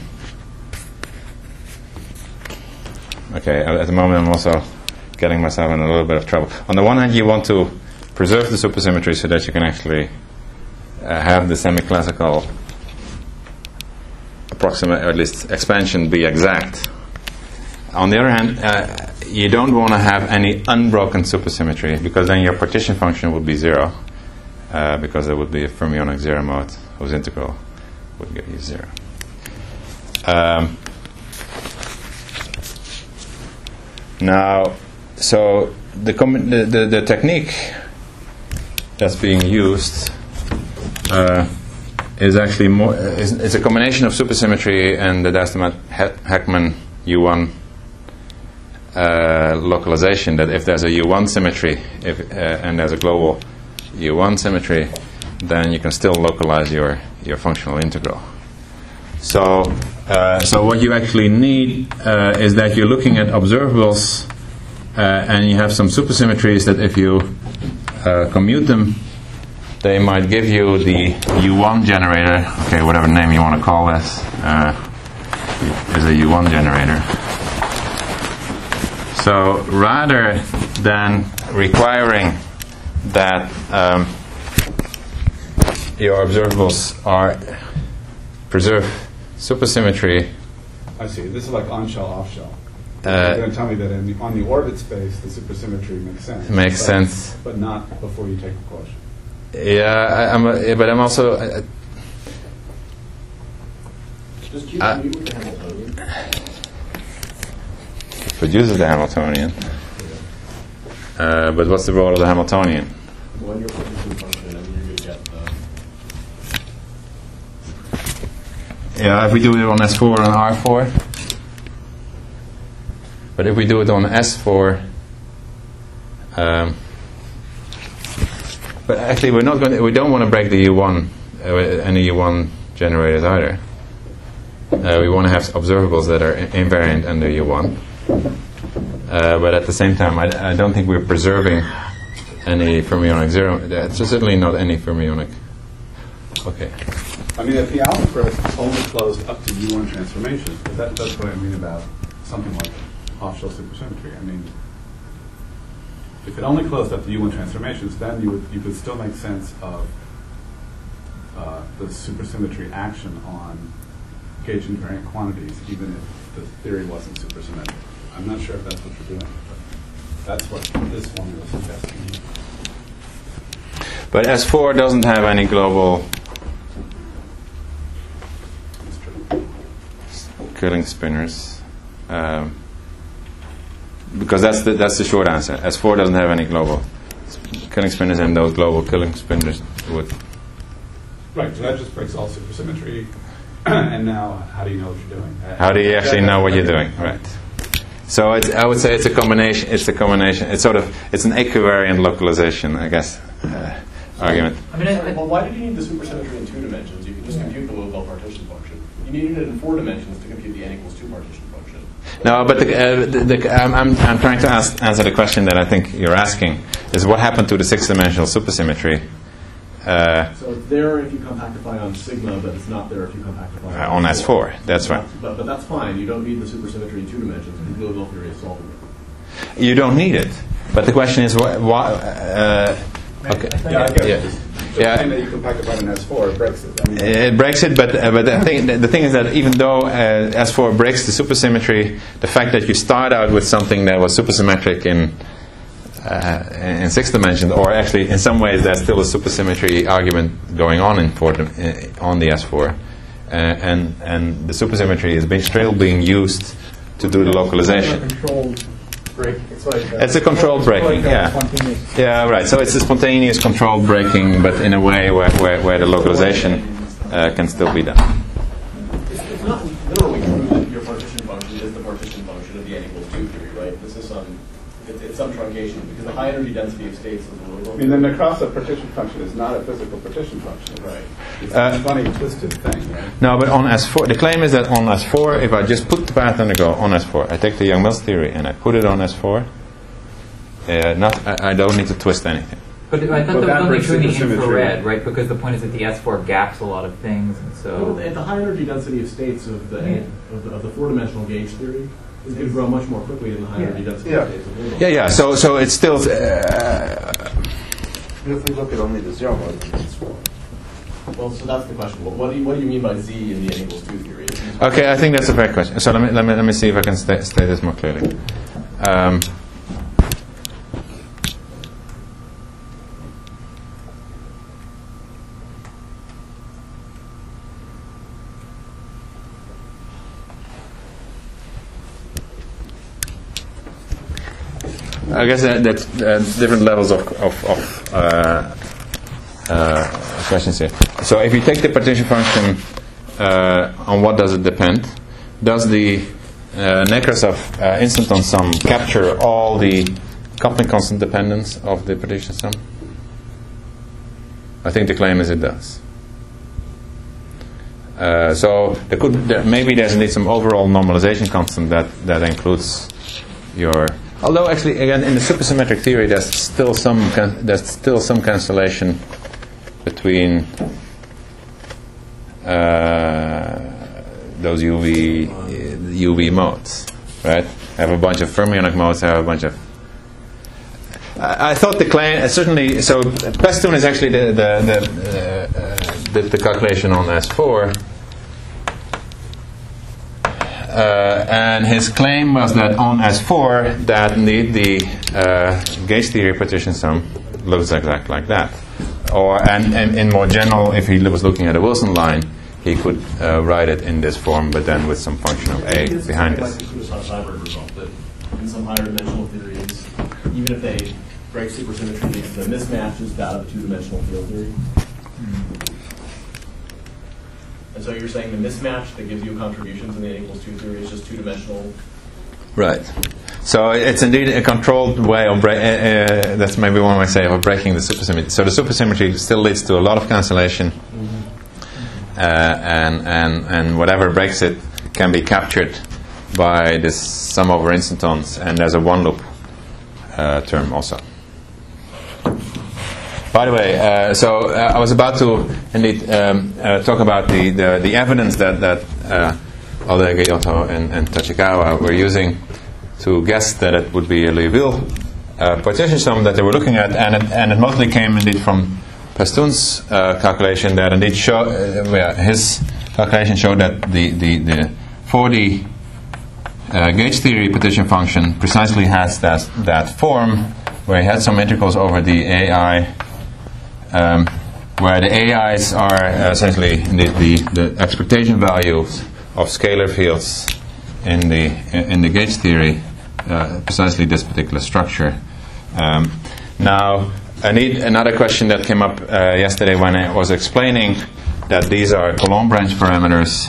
Okay, at the moment I'm also getting myself in a little bit of trouble. On the one hand, you want to preserve the supersymmetry so that you can actually have the semi-classical approximate, or at least expansion, be exact. On the other hand, you don't want to have any unbroken supersymmetry, because then your partition function would be 0, because there would be a fermionic zero mode whose integral would give you 0. Now, so the technique that's being used is actually more. It's a combination of supersymmetry and the Dastamad-Heckman U1 localization. That if there's a U1 symmetry, and there's a global U1 symmetry, then you can still localize your functional integral. So what you actually need is that you're looking at observables, and you have some supersymmetries that if you commute them, they might give you the U1 generator. Okay, whatever name you want to call this is a U1 generator. So rather than requiring that your observables preserve supersymmetry. I see. This is like on-shell, off-shell. You're going to tell me that on the orbit space, the supersymmetry makes sense. Makes sense. But not before you take the quotient. Yeah, but I'm also... Just keep it with the Hamiltonian. Produces the Hamiltonian. But what's the role of the Hamiltonian? When you're partition function, and you're going to get the... Yeah, if we do it on S4 and R4. But if we do it on S4, but actually we don't want to break the U1, any U1 generators either. We want to have observables that are invariant under U1. But at the same time, I don't think we're preserving any fermionic zero. It's certainly not any fermionic. Okay. I mean, if the algebra is only closed up to U1 transformations, that's what I mean about something like off-shell supersymmetry. I mean, if it only closed up to U1 transformations, then you could still make sense of the supersymmetry action on gauge invariant quantities, even if the theory wasn't supersymmetric. I'm not sure if that's what you're doing, but that's what this formula is suggesting. But S4 doesn't have any global Killing spinners. Because that's the short answer. S4 doesn't have any global killing spinners, and those global killing spinners would. Right, so that just breaks all supersymmetry. And now, how do you know what you're doing? How do you actually know what you're doing? Right. So I would say it's a combination. It's an equivariant localization, I guess. Argument. Well, why did you need the supersymmetry in 2 dimensions? You can just compute the Lobel partition function. You needed it in 4 dimensions to compute the n equals 2 partition function. No, but I'm trying to answer the question that I think you're asking, is what happened to the 6-dimensional supersymmetry? So it's there if you compactify on sigma, but it's not there if you compactify on S4. That's right. But that's fine. You don't need the supersymmetry in 2 dimensions because Lobel theory is solving it. You don't need it. But the question is, why? Okay. Yeah. That you compactify on S4, it breaks it. I mean, it breaks it, but the thing is that even though S4 breaks the supersymmetry, the fact that you start out with something that was supersymmetric in 6 dimensions, or actually in some ways there's still a supersymmetry argument going on on the S4, and the supersymmetry is still being used to do the localization. It's a controlled breaking, yeah, right. So it's a spontaneous controlled breaking, but in a way where the localization can still be done. It's not literally true that your partition function is the partition function of the n equals 2 theory, right? This is it's some truncation because the high energy density of states is a little. I mean, the Nekrasov partition function is not a physical partition function, right? It's a funny, twisted thing, right? No, but on S4, the claim is that on S4, if I just put the path undergo on S4, I take the Young-Mills theory and I put it on S4, I don't need to twist anything. But I thought that was only true in the infrared, right? Because the point is that the S4 gaps a lot of things, and so. At the high energy density of states of the 4-dimensional gauge theory, is going to grow much more quickly than the high energy density states of Lobel. Yeah. So it's still. If we look at only the 0 mode, it's 4. Well, so that's the question. What do you mean by Z in the n equals 2 theory? Okay, I think that's a fair question. So let me see if I can state this more clearly. I guess that's different levels of questions here. So if you take the partition function, on what does it depend? Does the Nekrasov instanton sum capture all the coupling constant dependence of the partition sum? I think the claim is it does. So maybe there's indeed some overall normalization constant that includes your. Although actually, again, in the supersymmetric theory, there's still some cancellation between those UV modes, right? I have a bunch of fermionic modes. I have a bunch of. I thought the claim certainly. So Pestun is actually the calculation on S4, and his claim was that on S4 that indeed the gauge theory partition sum looks exactly like that. And in more general, if he was looking at a Wilson line, he could write it in this form, but then with some function of A behind it. Like the Kurosawa-Seiberg result, that in some higher dimensional theories, even if they break supersymmetry, the mismatch is that of a two-dimensional field theory. And so you're saying the mismatch that gives you contributions in the N equals 2 theory is just two-dimensional? Right. So it's indeed a controlled way of that's maybe one way to say of breaking the supersymmetry. So the supersymmetry still leads to a lot of cancellation, and whatever breaks it can be captured by this sum over instantons, and there's a one loop term also. By the way, I was about to indeed talk about the evidence that Aldeghe, Otto, and Tachikawa were using to guess that it would be a Liouville partition sum that they were looking at, and it mostly came indeed from Pestun's calculation that indeed his calculation showed that the 4D gauge theory partition function precisely has that form where he had some integrals over the AI, where the AIs are essentially the expectation values of scalar fields in the gauge theory, precisely this particular structure. Now, I need another question that came up yesterday when I was explaining that these are Coulomb branch parameters.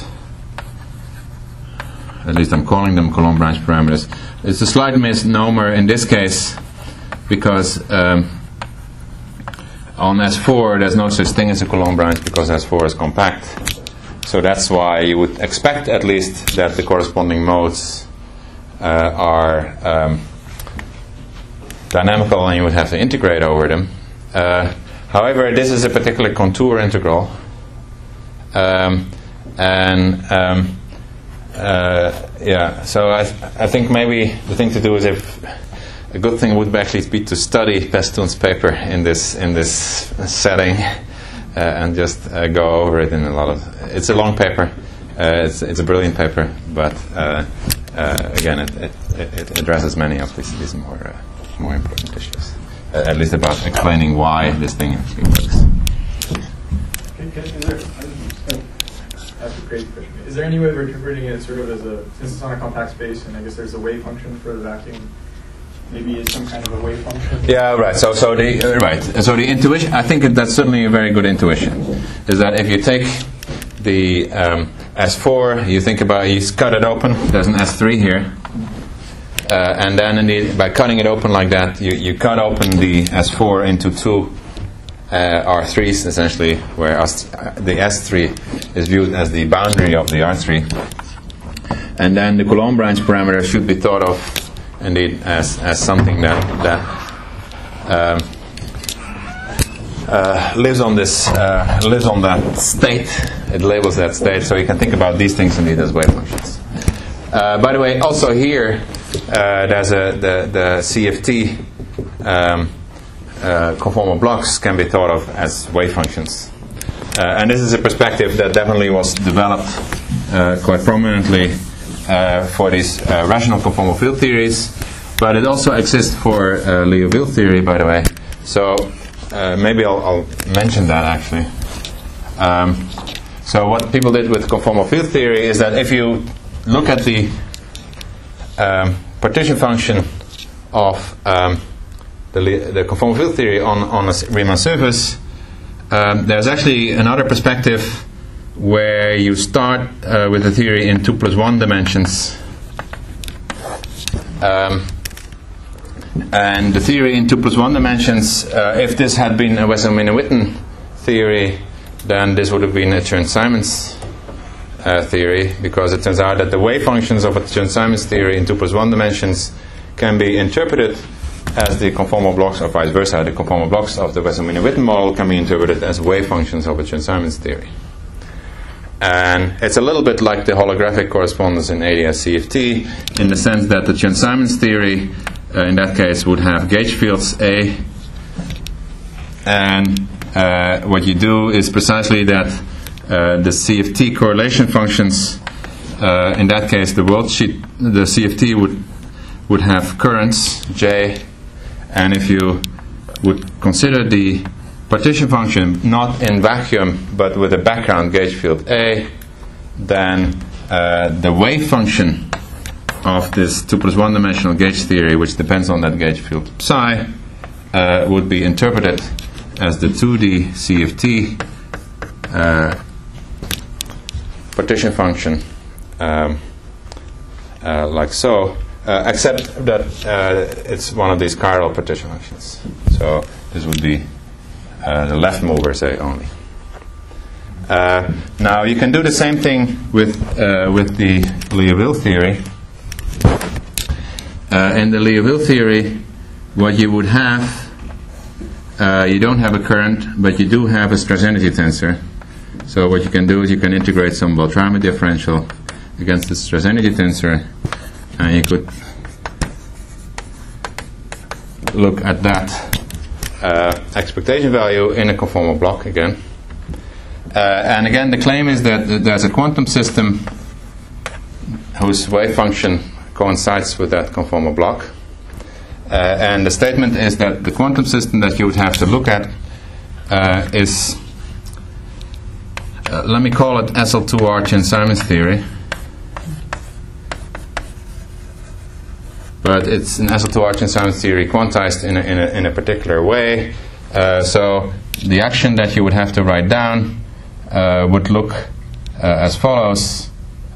At least I'm calling them Coulomb branch parameters. It's a slight misnomer in this case because on S4 there's no such thing as a Coulomb branch because S4 is compact. So that's why you would expect at least that the corresponding modes are dynamical and you would have to integrate over them. However, this is a particular contour integral. So I think maybe the thing to do is if a good thing would actually be to study Pestun's paper in this setting and just go over it in a lot of. It's a long paper. It's a brilliant paper, but again, it addresses many of these more important issues. At least about explaining why this thing actually works. That's a great question. Is there any way of interpreting it sort of as since it's on a compact space, and I guess there's a wave function for the vacuum, maybe it's some kind of a wave function? Yeah, right. So the intuition, I think that's certainly a very good intuition, is that if you take the S4, you cut it open, there's an S3 here, and then indeed, by cutting it open like that, you cut open the S4 into two R3s, essentially, where the S3 is viewed as the boundary of the R3. And then the Coulomb branch parameter should be thought of, indeed, as something that lives on that state. It labels that state, so you can think about these things indeed as wave functions. By the way, also here, there's the CFT conformal blocks can be thought of as wave functions. And this is a perspective that definitely was developed quite prominently for these rational conformal field theories, but it also exists for Liouville theory, by the way. So maybe I'll mention that actually. So what people did with conformal field theory is that if you look at the partition function of the conformal field theory on a Riemann surface, there's actually another perspective where you start with the theory in 2+1 dimensions, and the theory in 2+1 dimensions, if this had been a Wesson-Minowitten theory, then this would have been a Chern-Simons theory, because it turns out that the wave functions of a Chern-Simons theory in 2+1 dimensions can be interpreted as the conformal blocks, or vice versa. The conformal blocks of the Wesson-Minowitten model can be interpreted as wave functions of a Chern-Simons theory. And it's a little bit like the holographic correspondence in ADS-CFT, in the sense that the Chern-Simons theory in that case would have gauge fields A, and what you do is precisely that the CFT correlation functions, in that case the CFT would have currents J, and if you would consider the partition function not in vacuum but with a background gauge field A, then the wave function of this 2+1 dimensional gauge theory, which depends on that gauge field psi, would be interpreted as the 2D CFT partition function, like so, except that it's one of these chiral partition functions. So this would be the left mover, say, only. Now you can do the same thing with the Liouville theory. In the Liouville theory, what you would have, you don't have a current, but you do have a stress energy tensor. So what you can do is you can integrate some Beltrami differential against the stress energy tensor, and you could look at that expectation value in a conformal block again. And again, the claim is that there's a quantum system whose wave function coincides with that conformal block. And the statement is that the quantum system that you would have to look at is, let me call it SL2R Chern-Simons theory. But it's an SL2R Chern-Simons theory quantized in a particular way. So the action that you would have to write down would look as follows.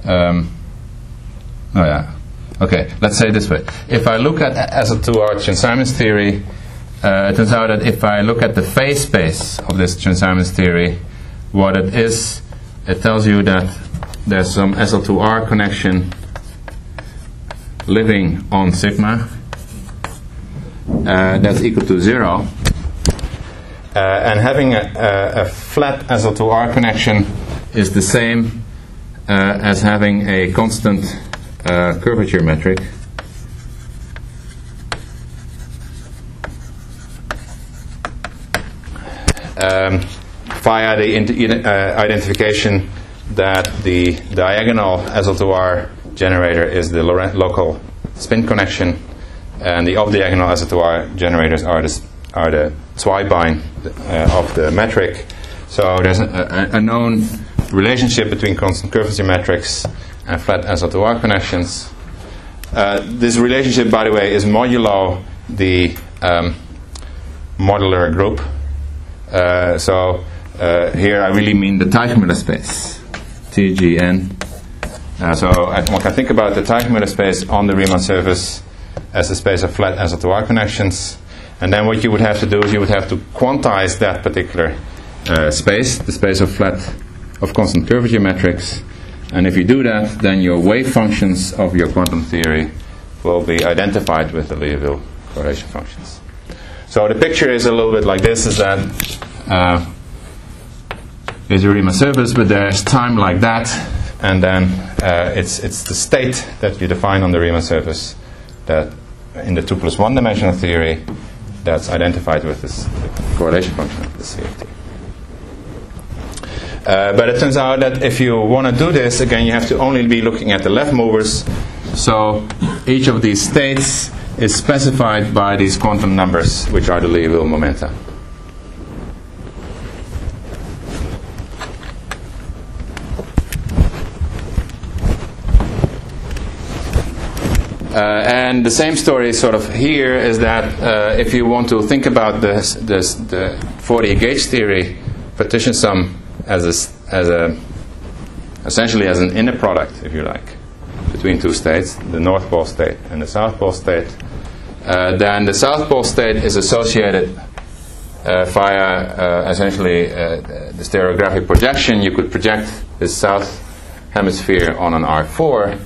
Okay, let's say it this way. If I look at SL2R Chern-Simons theory, it turns out that if I look at the phase space of this Chern-Simons theory, what it is, it tells you that there's some SL2R connection living on sigma that's equal to 0. And having a flat SL2R connection is the same as having a constant curvature metric. Via the identification that the diagonal SL2R generator is the local spin connection, and the off-diagonal SL2R generators are the Zweibein of the metric. So there's a known relationship between constant curvature metrics and flat SL2R connections. This relationship, by the way, is modulo the modular group. So here I really mean the Teichmüller space, TGN. So one can think about the Teichmüller space on the Riemann surface as a space of flat SL2R connections. And then what you would have to do is you would have to quantize that particular space, the space of constant curvature metrics. And if you do that, then your wave functions of your quantum theory will be identified with the Liouville correlation functions. So the picture is a little bit like this, is that there's a Riemann surface, but there's time like that, and then it's the state that you define on the Riemann surface that in the 2+1 dimensional theory that's identified with this correlation function of the CFT. But it turns out that if you want to do this, again, you have to only be looking at the left movers. So each of these states is specified by these quantum numbers, which are the Liouville momenta. And the same story sort of here is that if you want to think about the Fourier gauge theory partition sum essentially as an inner product, if you like, between two states, the North Pole state and the South Pole state, then the South Pole state is associated via essentially the stereographic projection. You could project this south hemisphere on an R4.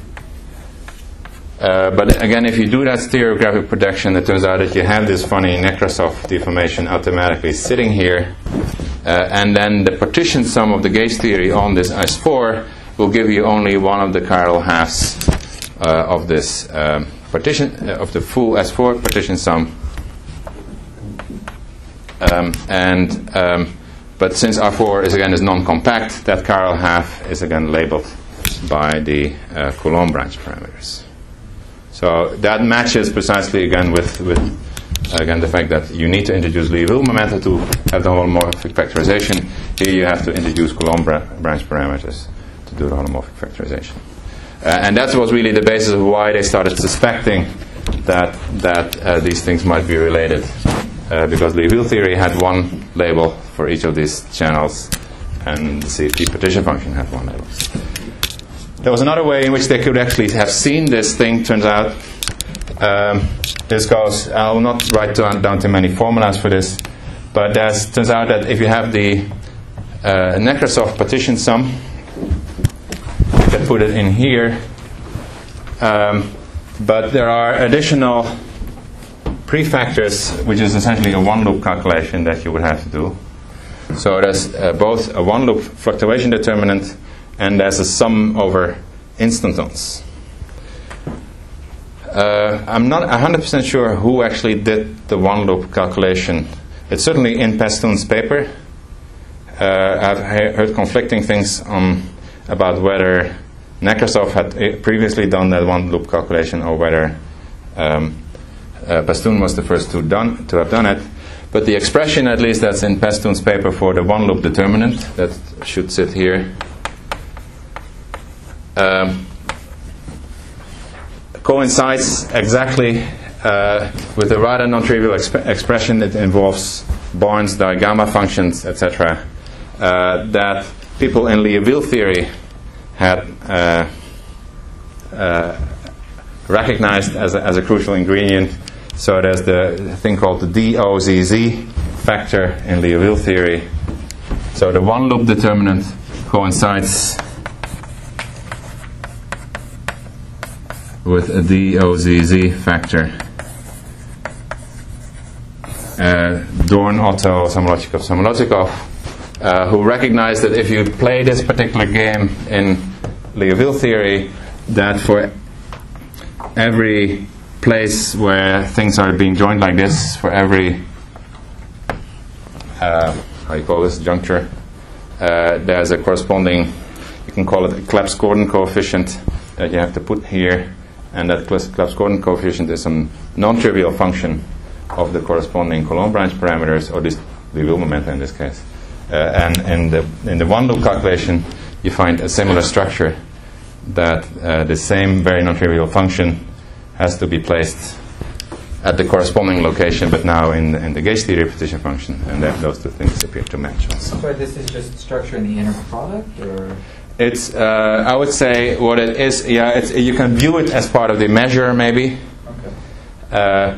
But again, if you do that stereographic projection, it turns out that you have this funny Nekrasov deformation automatically sitting here. And then the partition sum of the gauge theory on this S4 will give you only one of the chiral halves of this partition of the full S4 partition sum. But since R4 is non-compact, that chiral half is again labeled by the Coulomb branch parameters. So that matches precisely again with the fact that you need to introduce Liouville momenta to have the holomorphic factorization. Here you have to introduce Coulomb branch parameters to do the holomorphic factorization. And that was really the basis of why they started suspecting that these things might be related. Because Liouville theory had one label for each of these channels, and the CFT partition function had one label. There was another way in which they could actually have seen this thing, turns out. This goes, I will not write down too many formulas for this, but it turns out that if you have the Nekrasov partition sum, you can put it in here, but there are additional prefactors, which is essentially a one-loop calculation that you would have to do. So there's both a one-loop fluctuation determinant and there's a sum over instantons. I'm not 100% sure who actually did the one-loop calculation. It's certainly in Pastoon's paper. I've heard conflicting things about whether Nekrasov had previously done that one-loop calculation or whether Pastoon was the first to have done it. But the expression, at least that's in Pastoon's paper for the one-loop determinant, that should sit here, coincides exactly with the rather non-trivial expression that involves Born's digamma functions, etc., that people in Liouville theory had recognized as a crucial ingredient. So there's the thing called the DOZZ factor in Liouville theory. So the one-loop determinant coincides with a DOZZ factor. Dorn, Otto, Samolotchikov, who recognized that if you play this particular game in Liouville theory, that for every place where things are being joined like this, for every how you call this, juncture, there's a corresponding, you can call it a Clebsch-Gordon coefficient that you have to put here, and that Clebsch-Gordon coefficient is some non-trivial function of the corresponding Coulomb branch parameters, or this Liouville momenta in this case. And in the one-loop calculation, you find a similar structure, that the same very non-trivial function has to be placed at the corresponding location, but now in the gauge theory partition function, and those two things appear to match also. So this is just structure in the inner product, or? It's, I would say, what it is, yeah, you can view it as part of the measure, maybe. Okay.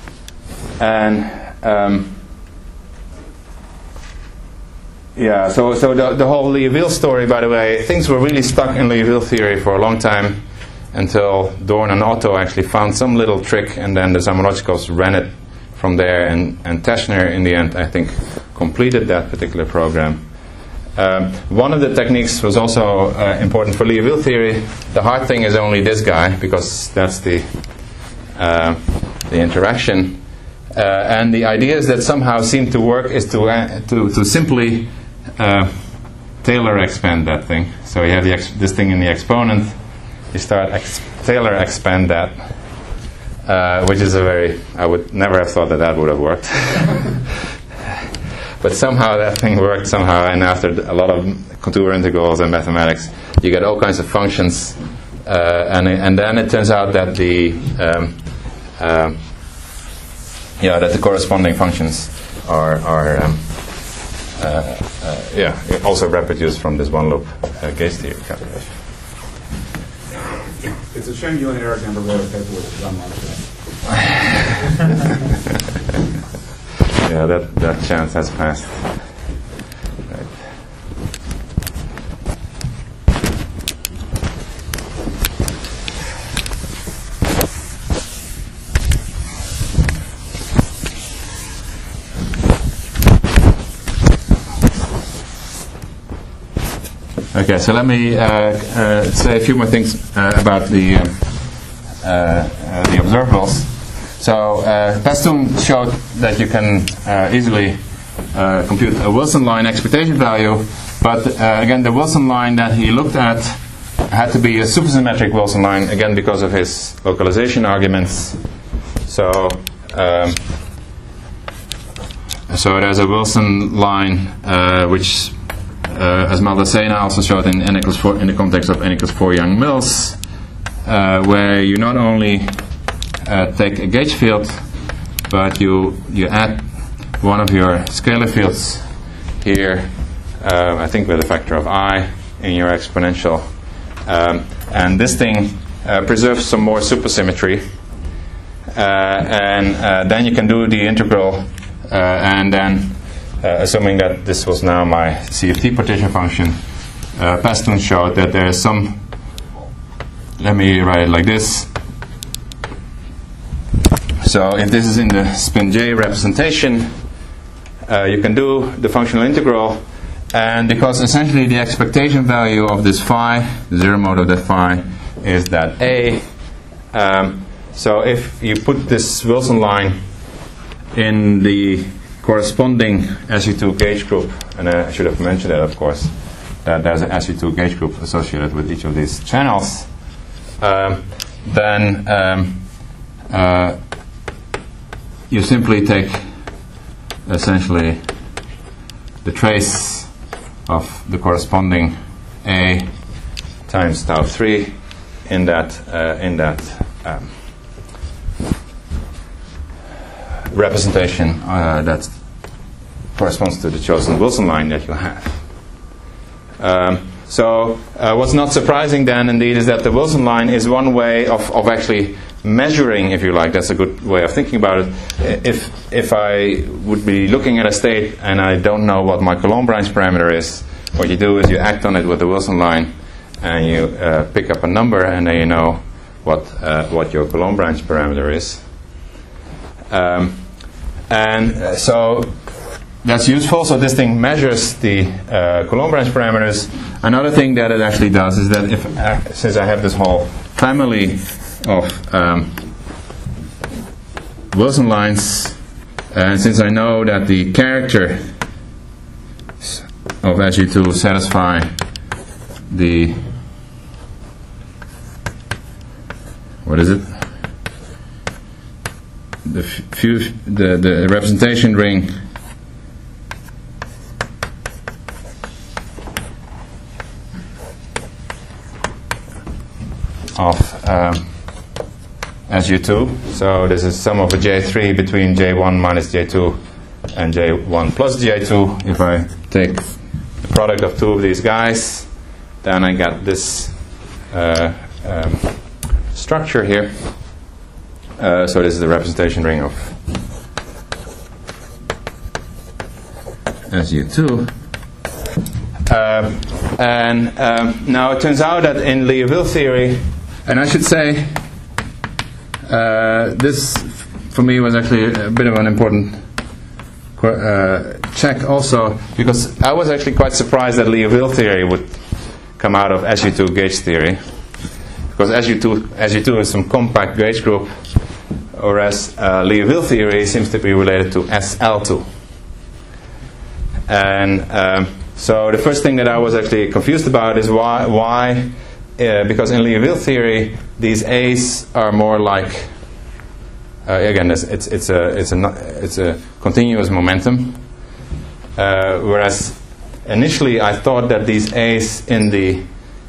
Yeah, so the whole Liouville story, by the way, things were really stuck in Liouville theory for a long time, until Dorn and Otto actually found some little trick, and then the Samolotchikovs ran it from there, and Teschner in the end, I think, completed that particular program. One of the techniques was also important for Liouville theory. The hard thing is only this guy, because that's the interaction. And the ideas that somehow seem to work is to simply Taylor expand that thing. So you have this thing in the exponent. You start Taylor expand that, which is I would never have thought that would have worked. But somehow that thing worked somehow, and after a lot of contour integrals and mathematics, you get all kinds of functions, and then it turns out that that the corresponding functions are also reproduced from this one loop gauge theory calculation. It's a shame you and Eric never wrote a paper with John Marshall. Yeah, that chance has passed. Right. Okay, so let me say a few more things about the observables. So Pastun showed that you can easily compute a Wilson line expectation value, but again, the Wilson line that he looked at had to be a supersymmetric Wilson line, again because of his localization arguments. So there's a Wilson line which, as Maldacena also showed in N=4, in the context of N=4 Young-Mills, where you not only take a gauge field, but you add one of your scalar fields here, I think with a factor of I in your exponential, and this thing preserves some more supersymmetry, and then you can do the integral, and then assuming that this was now my CFT partition function, Pastun showed that there is some, let me write it like this. So if this is in the spin J representation, you can do the functional integral, and because essentially the expectation value of this phi, the zero mode of that phi, is that A. So if you put this Wilson line in the corresponding SU2 gauge group, and I should have mentioned that, of course, that there's an SU2 gauge group associated with each of these channels, then you simply take essentially the trace of the corresponding A times tau 3 in that representation that corresponds to the chosen Wilson line that you have. So what's not surprising then indeed is that the Wilson line is one way of actually measuring, if you like. That's a good way of thinking about it. If I would be looking at a state and I don't know what my Coulomb branch parameter is, what you do is you act on it with the Wilson line and you pick up a number, and then you know what your Coulomb branch parameter is. And so that's useful. So this thing measures the Coulomb branch parameters. Another thing that it actually does is that since I have this whole family of Wilson lines, and since I know that the character of SU2 satisfy the, what is it? The representation ring of SU2. So this is sum of a J3 between J1 minus J2 and J1 plus J2. If I take the product of two of these guys, then I get this structure here. So this is the representation ring of SU2. Now it turns out that in Liouville theory, and I should say this for me was actually a bit of an important check also, because I was actually quite surprised that Liouville theory would come out of SU2 gauge theory, because SU2 is some compact gauge group, whereas Liouville theory seems to be related to SL2. And so the first thing that I was actually confused about is why because in Liouville theory these A's are more like again it's a continuous momentum, whereas initially I thought that these A's in the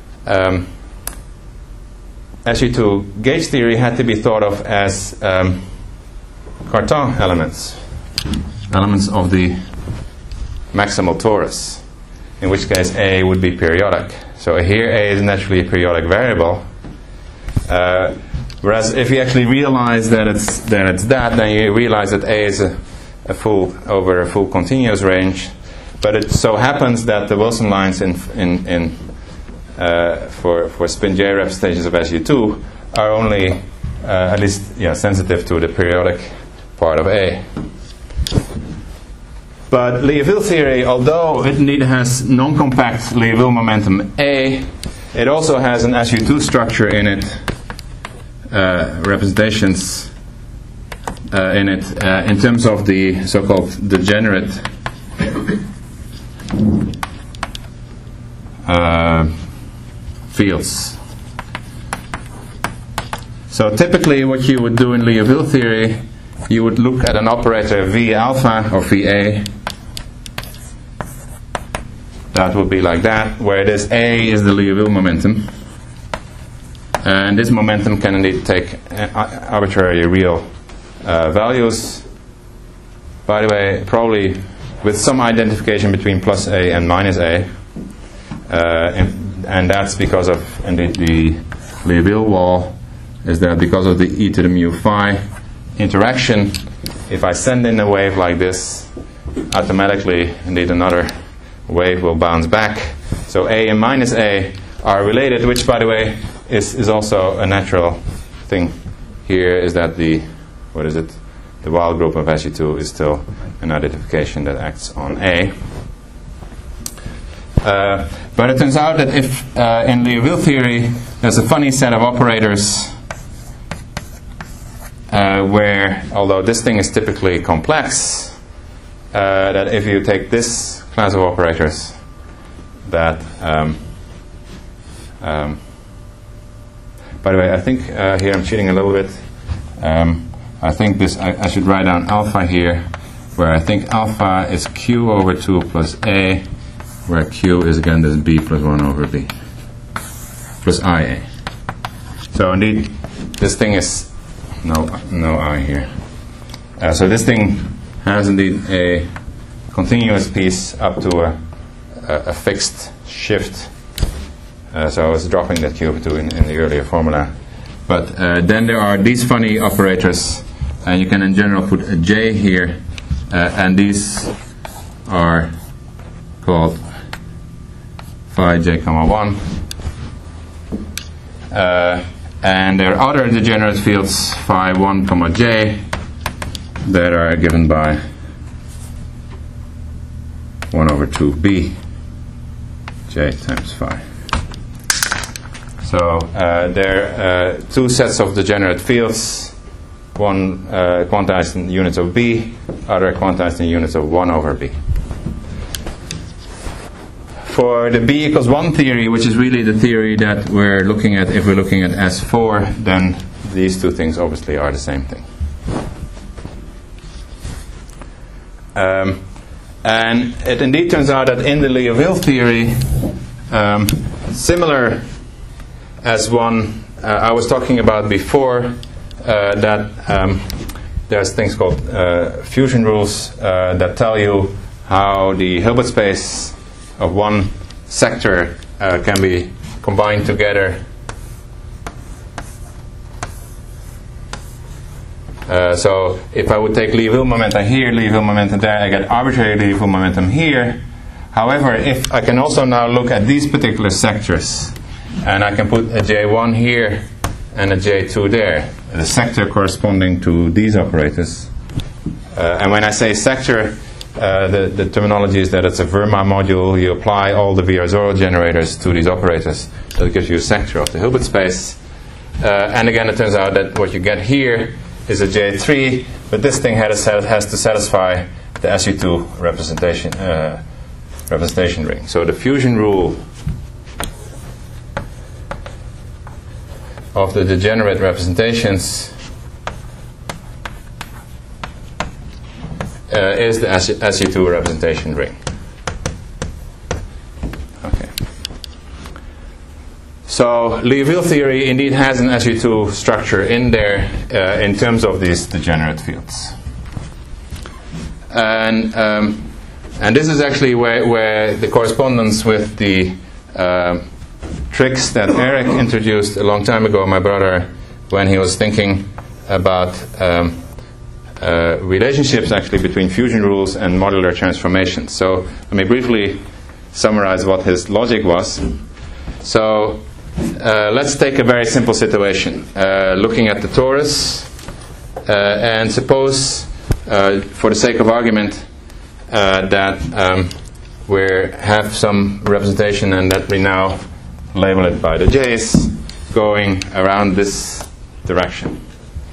SU2 gauge theory had to be thought of as Cartan elements of the maximal torus, in which case A would be periodic. So here A is naturally a periodic variable, whereas if you actually realize that it's that, then you realize that A is a full continuous range. But it so happens that the Wilson lines for spin J representations of SU2 are only at least sensitive to the periodic part of A. But Liouville theory, although it indeed has non-compact Liouville momentum A, it also has an SU2 structure in it, representations in it in terms of the so-called degenerate fields. So typically what you would do in Liouville theory, you would look at an operator V alpha or VA. That would be like that, where this A is the Liouville momentum. And this momentum can indeed take arbitrary real values. By the way, probably with some identification between plus A and minus A. And that's because of, indeed, the Liouville wall is that because of the e to the mu phi interaction, if I send in a wave like this, automatically, indeed, another wave will bounce back. So A and minus A are related, which, by the way, is also a natural thing. Here is that the Weyl group of SU2 is still an identification that acts on A. But it turns out that if in Liouville theory there's a funny set of operators where, although this thing is typically complex, that if you take this class of operators, that by the way, I think here I'm cheating a little bit. I think I should write down alpha here, where I think alpha is Q over 2 plus A, where Q is again this B plus 1 over B plus IA. So indeed, this thing is no I here. So this thing has indeed a continuous piece up to a fixed shift. So I was dropping that Q over 2 in the earlier formula. But then there are these funny operators, and you can in general put a J here, and these are called phi j comma 1. And there are other degenerate fields, phi 1 comma j, that are given by 1 over 2b j times phi. So there are two sets of degenerate fields, one quantized in units of b, other quantized in units of 1 over b. For the b equals 1 theory, which is really the theory that we're looking at, if we're looking at S4, then these two things obviously are the same thing. And it indeed turns out that in the Liouville theory, similar as one I was talking about before, that there's things called fusion rules that tell you how the Hilbert space of one sector can be combined together. So if I would take Liouville momentum here, Liouville momentum there, I get arbitrary Liouville momentum here. However, if I can also now look at these particular sectors, and I can put a J1 here and a J2 there, the sector corresponding to these operators. And when I say sector, the terminology is that it's a Verma module. You apply all the Virasoro generators to these operators. That gives you a sector of the Hilbert space. And again, it turns out that what you get here is a J3, but this thing has to satisfy the SU2 representation ring. So the fusion rule of the degenerate representations is the SU2 representation ring. Okay. So Liouville theory indeed has an SU2 structure in there in terms of these degenerate fields. And this is actually where the correspondence with the tricks that Eric introduced a long time ago, my brother, when he was thinking about relationships actually between fusion rules and modular transformations. So let me briefly summarize what his logic was. So let's take a very simple situation, looking at the torus, and suppose, for the sake of argument, that we have some representation and that we now label it by the J's going around this direction.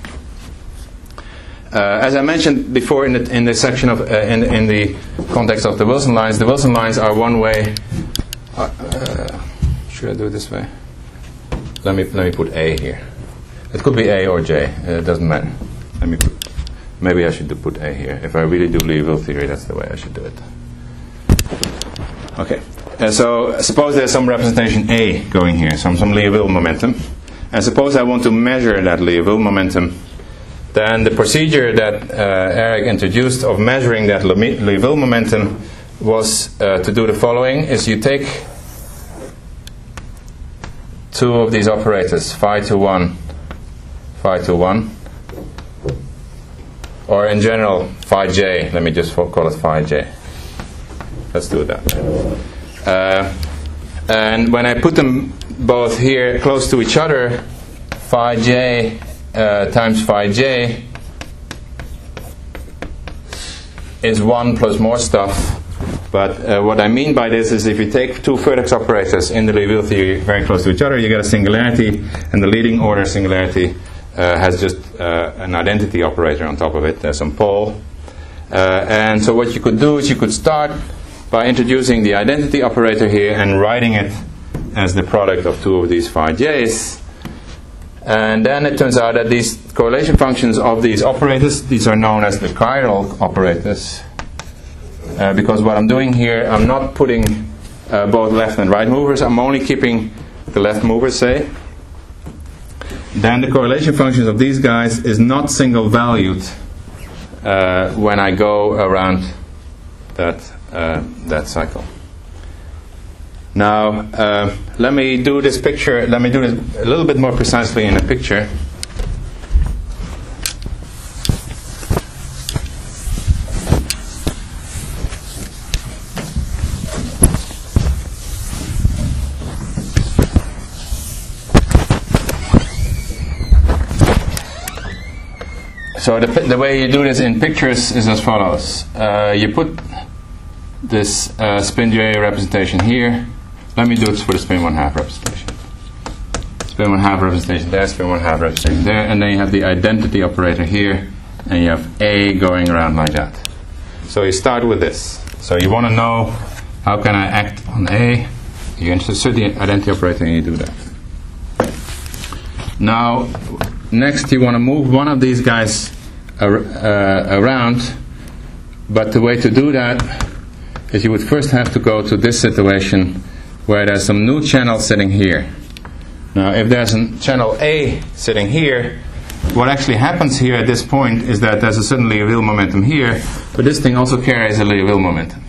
As I mentioned before in the section of in the context of the Wilson lines are one way. Should I do it this way? Let me put A here. It could be A or J. It doesn't matter. Maybe I should put A here. If I really do Liouville theory, that's the way I should do it. Okay. So suppose there's some representation A going here, some Liouville momentum, and suppose I want to measure that Liouville momentum. Then the procedure that Eric introduced of measuring that Liouville momentum was to do the following: is you take two of these operators, phi to 1, or in general phi j. Let me just call it phi j. Let's do that. And when I put them both here close to each other, phi j times phi j is 1 plus more stuff. But what I mean by this is if you take two vertex operators in the Liouville theory very close to each other, you get a singularity, and the leading order singularity has just an identity operator on top of it. There's some pole. And so what you could do is you could start by introducing the identity operator here and writing it as the product of two of these phi j's. And then it turns out that these correlation functions of these operators, these are known as the chiral operators, because what I'm doing here, I'm not putting both left and right movers, I'm only keeping the left movers, say. Then the correlation functions of these guys is not single valued when I go around that cycle. Now, let me do this picture. Let me do it a little bit more precisely in a picture. So the way you do this in pictures is as follows. You put this spin J representation here. Let me do it for the spin 1/2 representation. Spin 1/2 representation there, spin 1/2 representation there, and then you have the identity operator here, and you have A going around like that. So you start with this. So you want to know how can I act on A. You insert the identity operator and you do that. Now, next you want to move one of these guys around, but the way to do that is you would first have to go to this situation where there's some new channel sitting here. Now, if there's a channel A sitting here, what actually happens here at this point is that there's a certain Liouville momentum here, but this thing also carries a Liouville momentum.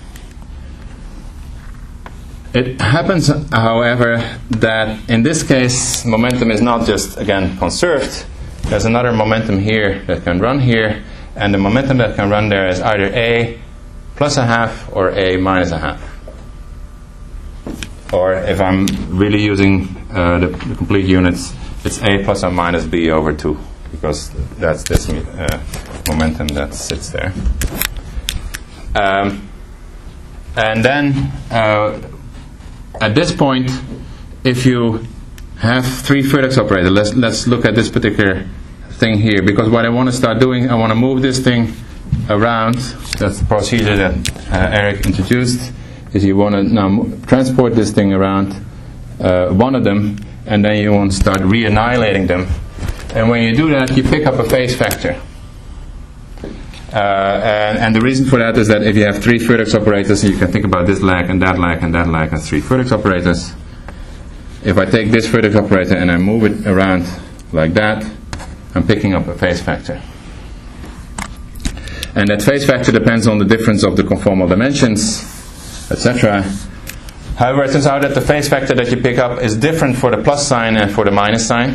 It happens, however, that in this case, momentum is not just, again, conserved. There's another momentum here that can run here, and the momentum that can run there is either A plus 1/2 or A minus 1/2. Or if I'm really using the complete units, it's A plus or minus B over 2, because that's this momentum that sits there. And then at this point, if you have three vertex operators, let's look at this particular thing here, because what I want to start doing, I want to move this thing around. That's the procedure that Eric introduced, is you want to now transport this thing around one of them, and then you want to start re-annihilating them. And when you do that, you pick up a phase factor. And the reason for that is that if you have three vertex operators, you can think about this lag and that lag and that lag as three vertex operators. If I take this vertex operator and I move it around like that, I'm picking up a phase factor. And that phase factor depends on the difference of the conformal dimensions, etc. However, it turns out that the phase factor that you pick up is different for the plus sign and for the minus sign.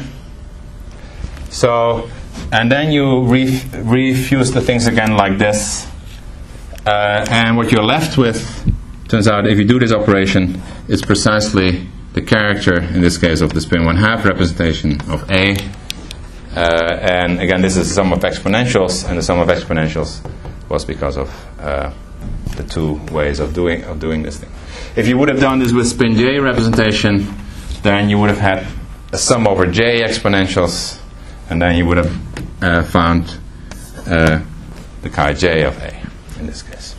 So, and then you refuse the things again like this. And what you're left with, turns out, if you do this operation, is precisely the character, in this case, of the spin 1/2 representation of A. And again, this is the sum of exponentials, and the sum of exponentials was because of the two ways of doing this thing. If you would have done this with spin J representation, then you would have had a sum over J exponentials, And then you would have found the chi-j of A in this case.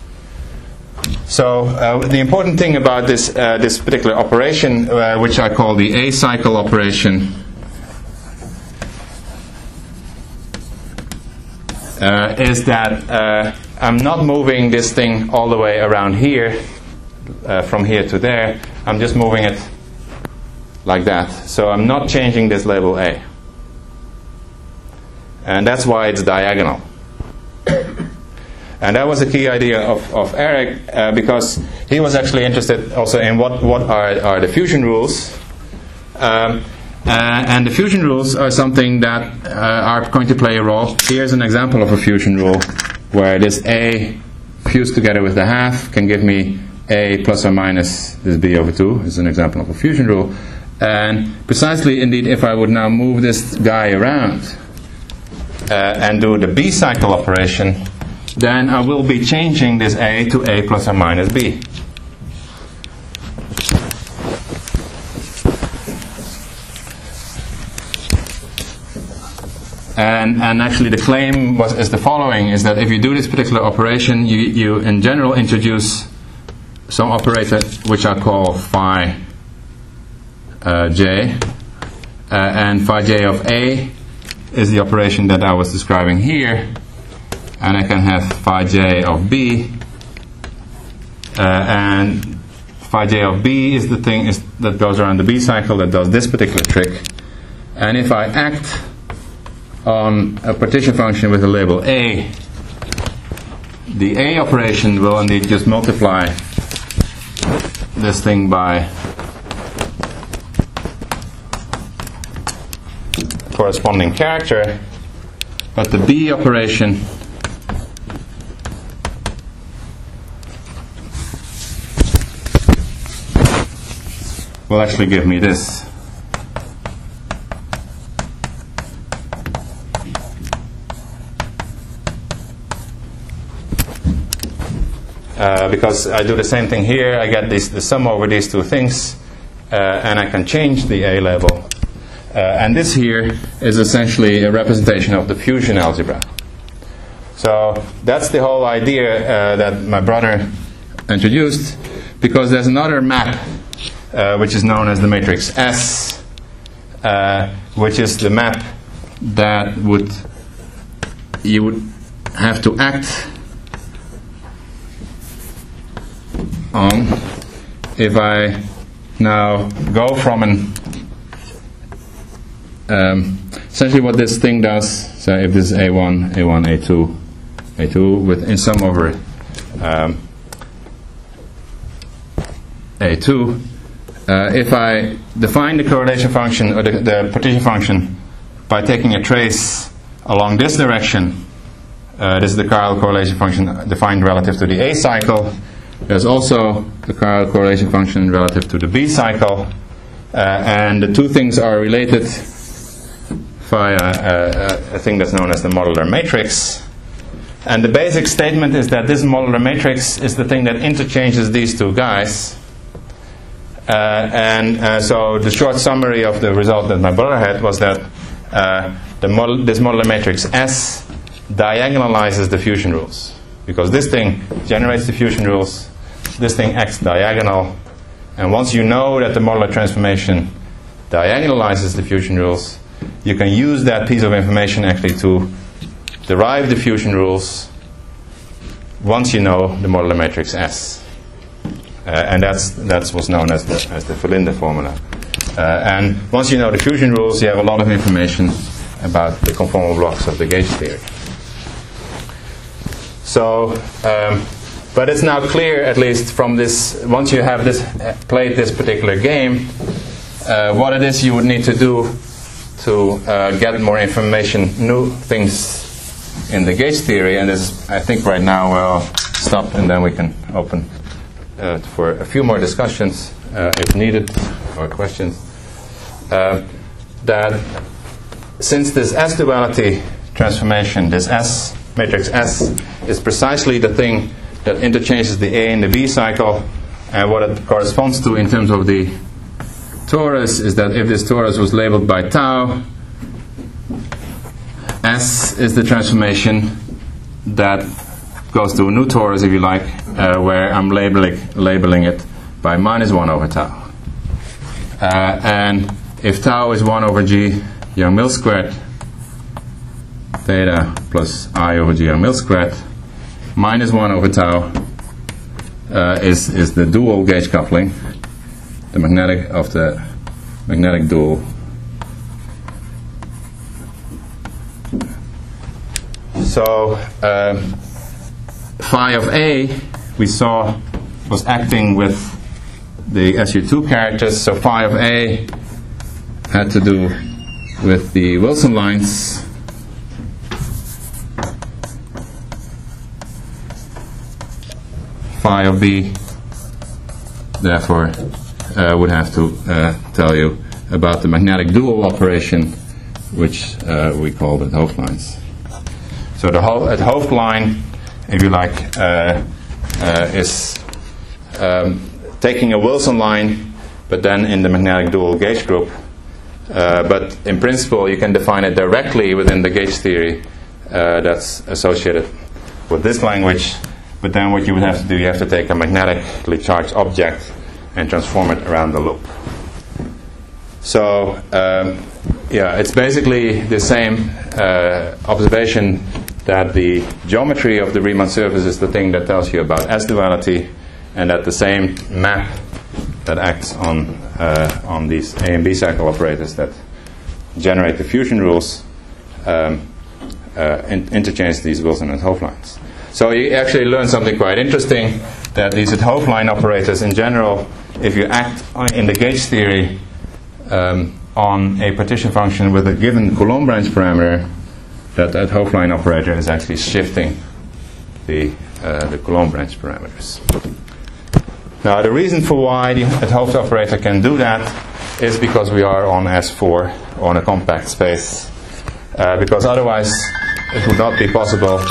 So the important thing about this particular operation, which I call the A-cycle operation, is that I'm not moving this thing all the way around here, from here to there. I'm just moving it like that. So I'm not changing this label A. And that's why it's diagonal. And that was a key idea of Eric, because he was actually interested also in what are the fusion rules. And the fusion rules are something that are going to play a role. Here's an example of a fusion rule where this A fused together with the half can give me A plus or minus this B over 2 is an example of a fusion rule. And precisely, indeed, if I would now move this guy around and do the B cycle operation, then I will be changing this A to A plus or minus B. And actually the claim is the following, is that if you do this particular operation, you in general introduce some operator which I call phi j, and phi j of A is the operation that I was describing here, and I can have phi j of B, and phi j of B is the thing that goes around the B cycle that does this particular trick. And if I act on a partition function with the label A, the A operation will indeed just multiply this thing by corresponding character, but the B operation will actually give me this. Because I do the same thing here, I get the sum over these two things, and I can change the A label. And this here is essentially a representation of the fusion algebra. So that's the whole idea that my brother introduced, because there's another map which is known as the matrix S, which is the map that you would have to act on if I now go from essentially what this thing does. So if this is A1, A1, A2 with in sum over A2, if I define the correlation function or the partition function by taking a trace along this direction, this is the chiral correlation function defined relative to the A cycle. There's also the chiral correlation function relative to the B cycle, and the two things are related via a thing that's known as the modular matrix. And the basic statement is that this modular matrix is the thing that interchanges these two guys. So the short summary of the result that my brother had was that this modular matrix S diagonalizes the fusion rules, because this thing generates the fusion rules, this thing acts diagonal, and once you know that the modular transformation diagonalizes the fusion rules, you can use that piece of information actually to derive the fusion rules once you know the modular matrix S. And that's what's known as the Verlinde formula. And once you know the fusion rules, you have a lot of information about the conformal blocks of the gauge theory. So, but it's now clear, at least from this, once you have played this particular game, what it is you would need to do to get more information, new things in the gauge theory. And this, I think right now I'll stop and then we can open for a few more discussions if needed, or questions. That since this S duality transformation, this S matrix S is precisely the thing that interchanges the A and the B cycle, and what it corresponds to in terms of the torus is that if this torus was labeled by tau, S is the transformation that goes to a new torus, if you like, where I'm labeling it by -1 over tau. And if tau is 1 over g Young-Mills squared, theta plus I over g Young-Mills squared, -1 over tau is the dual gauge coupling, the magnetic dual. So phi of A we saw was acting with the SU2 characters, so phi of A had to do with the Wilson lines. Phi of B therefore would have to tell you about the magnetic dual operation, which we call the 't Hooft lines. So the 't Hooft line, if you like, is taking a Wilson line, but then in the magnetic dual gauge group. But in principle, you can define it directly within the gauge theory that's associated with this language. But then what you would have to do, you have to take a magnetically charged object and transform it around the loop. So, it's basically the same observation that the geometry of the Riemann surface is the thing that tells you about S-duality, and that the same map that acts on these A and B cycle operators that generate the fusion rules interchange these Wilson and 't Hooft lines. So you actually learn something quite interesting, that these 't Hooft line operators in general, if you act in the gauge theory on a partition function with a given Coulomb branch parameter, that 't Hooft line operator is actually shifting the Coulomb branch parameters. Now the reason for why the 't Hooft operator can do that is because we are on S4, on a compact space, because otherwise it would not be possible.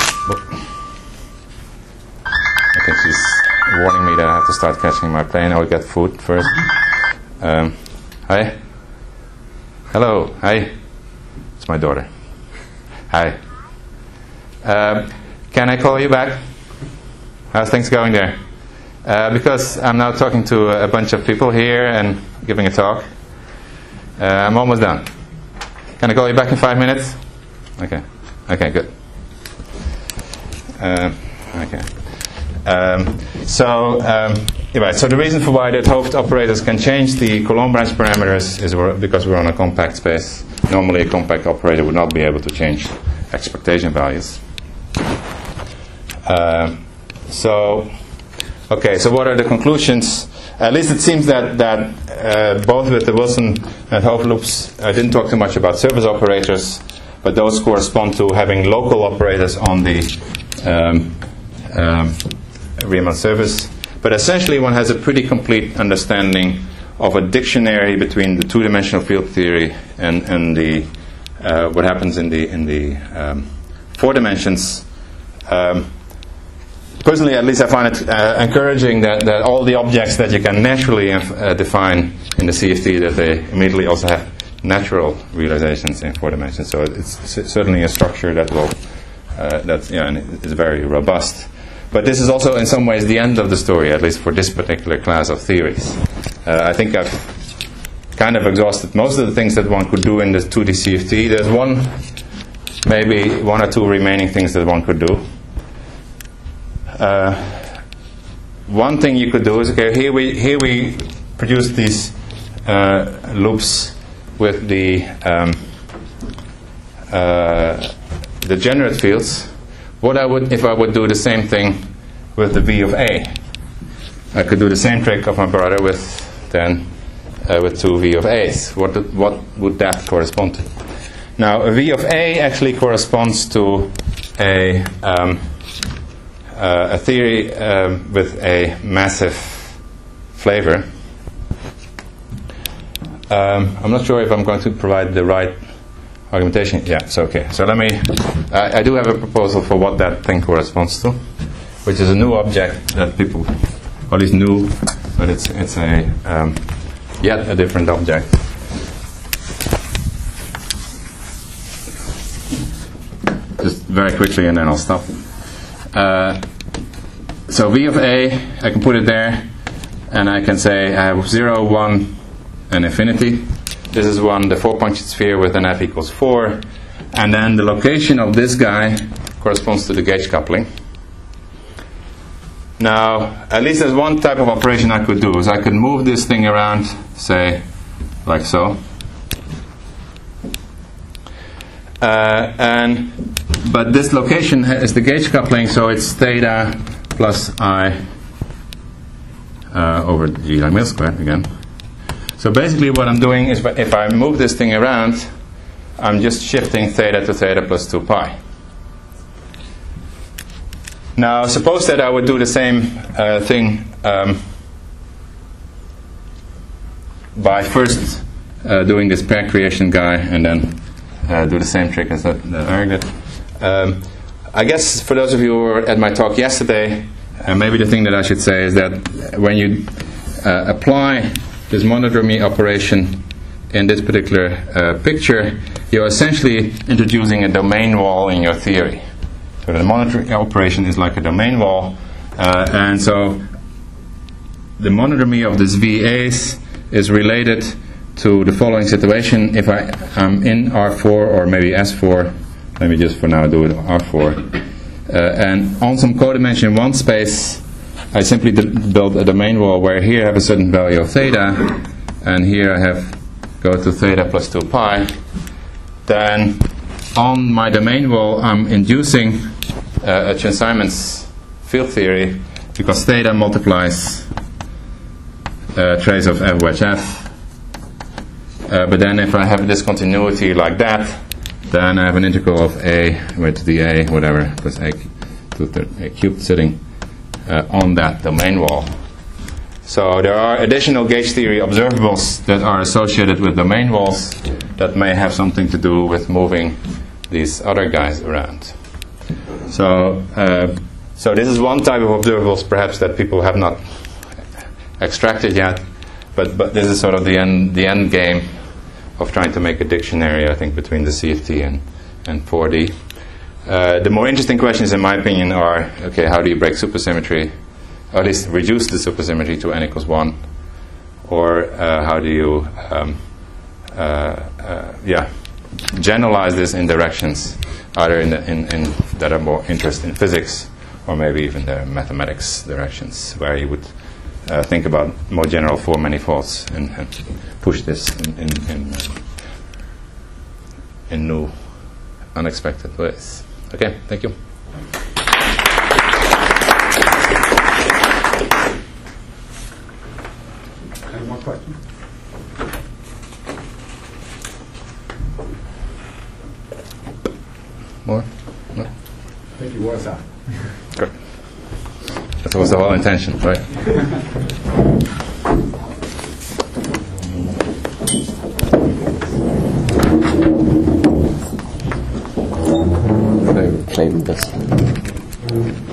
I think she's warning me that I have to start catching my plane. I will get food first. Hi. Hello. Hi. It's my daughter. Hi. Can I call you back? How's things going there? Because I'm now talking to a bunch of people here and giving a talk. I'm almost done. Can I call you back in 5 minutes? Okay. Okay, good. Okay. So the reason for why the 't Hooft operators can change the Coulomb branch parameters is because we're on a compact space. Normally a compact operator would not be able to change expectation values. So what are the conclusions? At least it seems that both with the Wilson and 't Hooft loops, I didn't talk too much about surface operators, but those correspond to having local operators on the Riemann surface. But essentially one has a pretty complete understanding of a dictionary between the two-dimensional field theory and the what happens in the 4 dimensions. Personally, at least I find it encouraging that all the objects that you can naturally define in the CFT, that they immediately also have natural realizations in 4 dimensions. So it's certainly a structure that will and it's very robust. But this is also in some ways the end of the story, at least for this particular class of theories. I think I've kind of exhausted most of the things that one could do in this 2D CFT. There's maybe one or two remaining things that one could do. One thing you could do is, okay, here we produce these loops with the degenerate fields. What I would, if I would do the same thing with the V of A, I could do the same trick of my brother with 2 V of A's. What would that correspond to? Now, a V of A actually corresponds to a theory with a massive flavor. I'm not sure if I'm going to provide the right argumentation. Yeah, it's okay. So let me. I do have a proposal for what that thing corresponds to, which is a new object that people, well, it's new, but it's a yet a different object. very quickly and then I'll stop. So V of A, I can put it there, and I can say I have 0, 1, and infinity. This is the 4-punctured sphere with an f equals 4. And then the location of this guy corresponds to the gauge coupling. Now, at least there's one type of operation I could do, is I could move this thing around, say, like so. But this location is the gauge coupling, so it's theta plus I over G log mu squared again. So basically what I'm doing is, if I move this thing around, I'm just shifting theta to theta plus 2 pi. Now suppose that I would do the same thing by first doing this pair creation guy and then do the same trick as that Eric did. I guess for those of you who were at my talk yesterday, maybe the thing that I should say is that when you apply this monodromy operation in this particular picture, you're essentially introducing a domain wall in your theory. So the monodromy operation is like a domain wall, and so the monodromy of this VAs is related to the following situation. If I'm in R4 or maybe S4, let me just for now do it R4, and on some codimension 1 space, I simply build a domain wall where here I have a certain value of theta, and here I have go to theta plus 2 pi. Then on my domain wall, I'm inducing a Chern-Simons field theory, because theta multiplies trace of f wedge f. But then if I have a discontinuity like that, then I have an integral of a with dA, whatever, plus a cubed sitting on that domain wall. So there are additional gauge theory observables that are associated with domain walls that may have something to do with moving these other guys around. So this is one type of observables perhaps that people have not extracted yet, but this is sort of the end game of trying to make a dictionary, I think, between the CFT and 4D. The more interesting questions, in my opinion, are, okay, how do you break supersymmetry, or at least reduce the supersymmetry to n equals 1, or how do you generalize this in directions either in that are more interest in physics, or maybe even the mathematics directions, where you would think about more general four manifolds and push this in new, unexpected ways. Okay, thank you. Any more questions? More? No? I think you wore us out. Good. That was the whole intention, right? Claim this.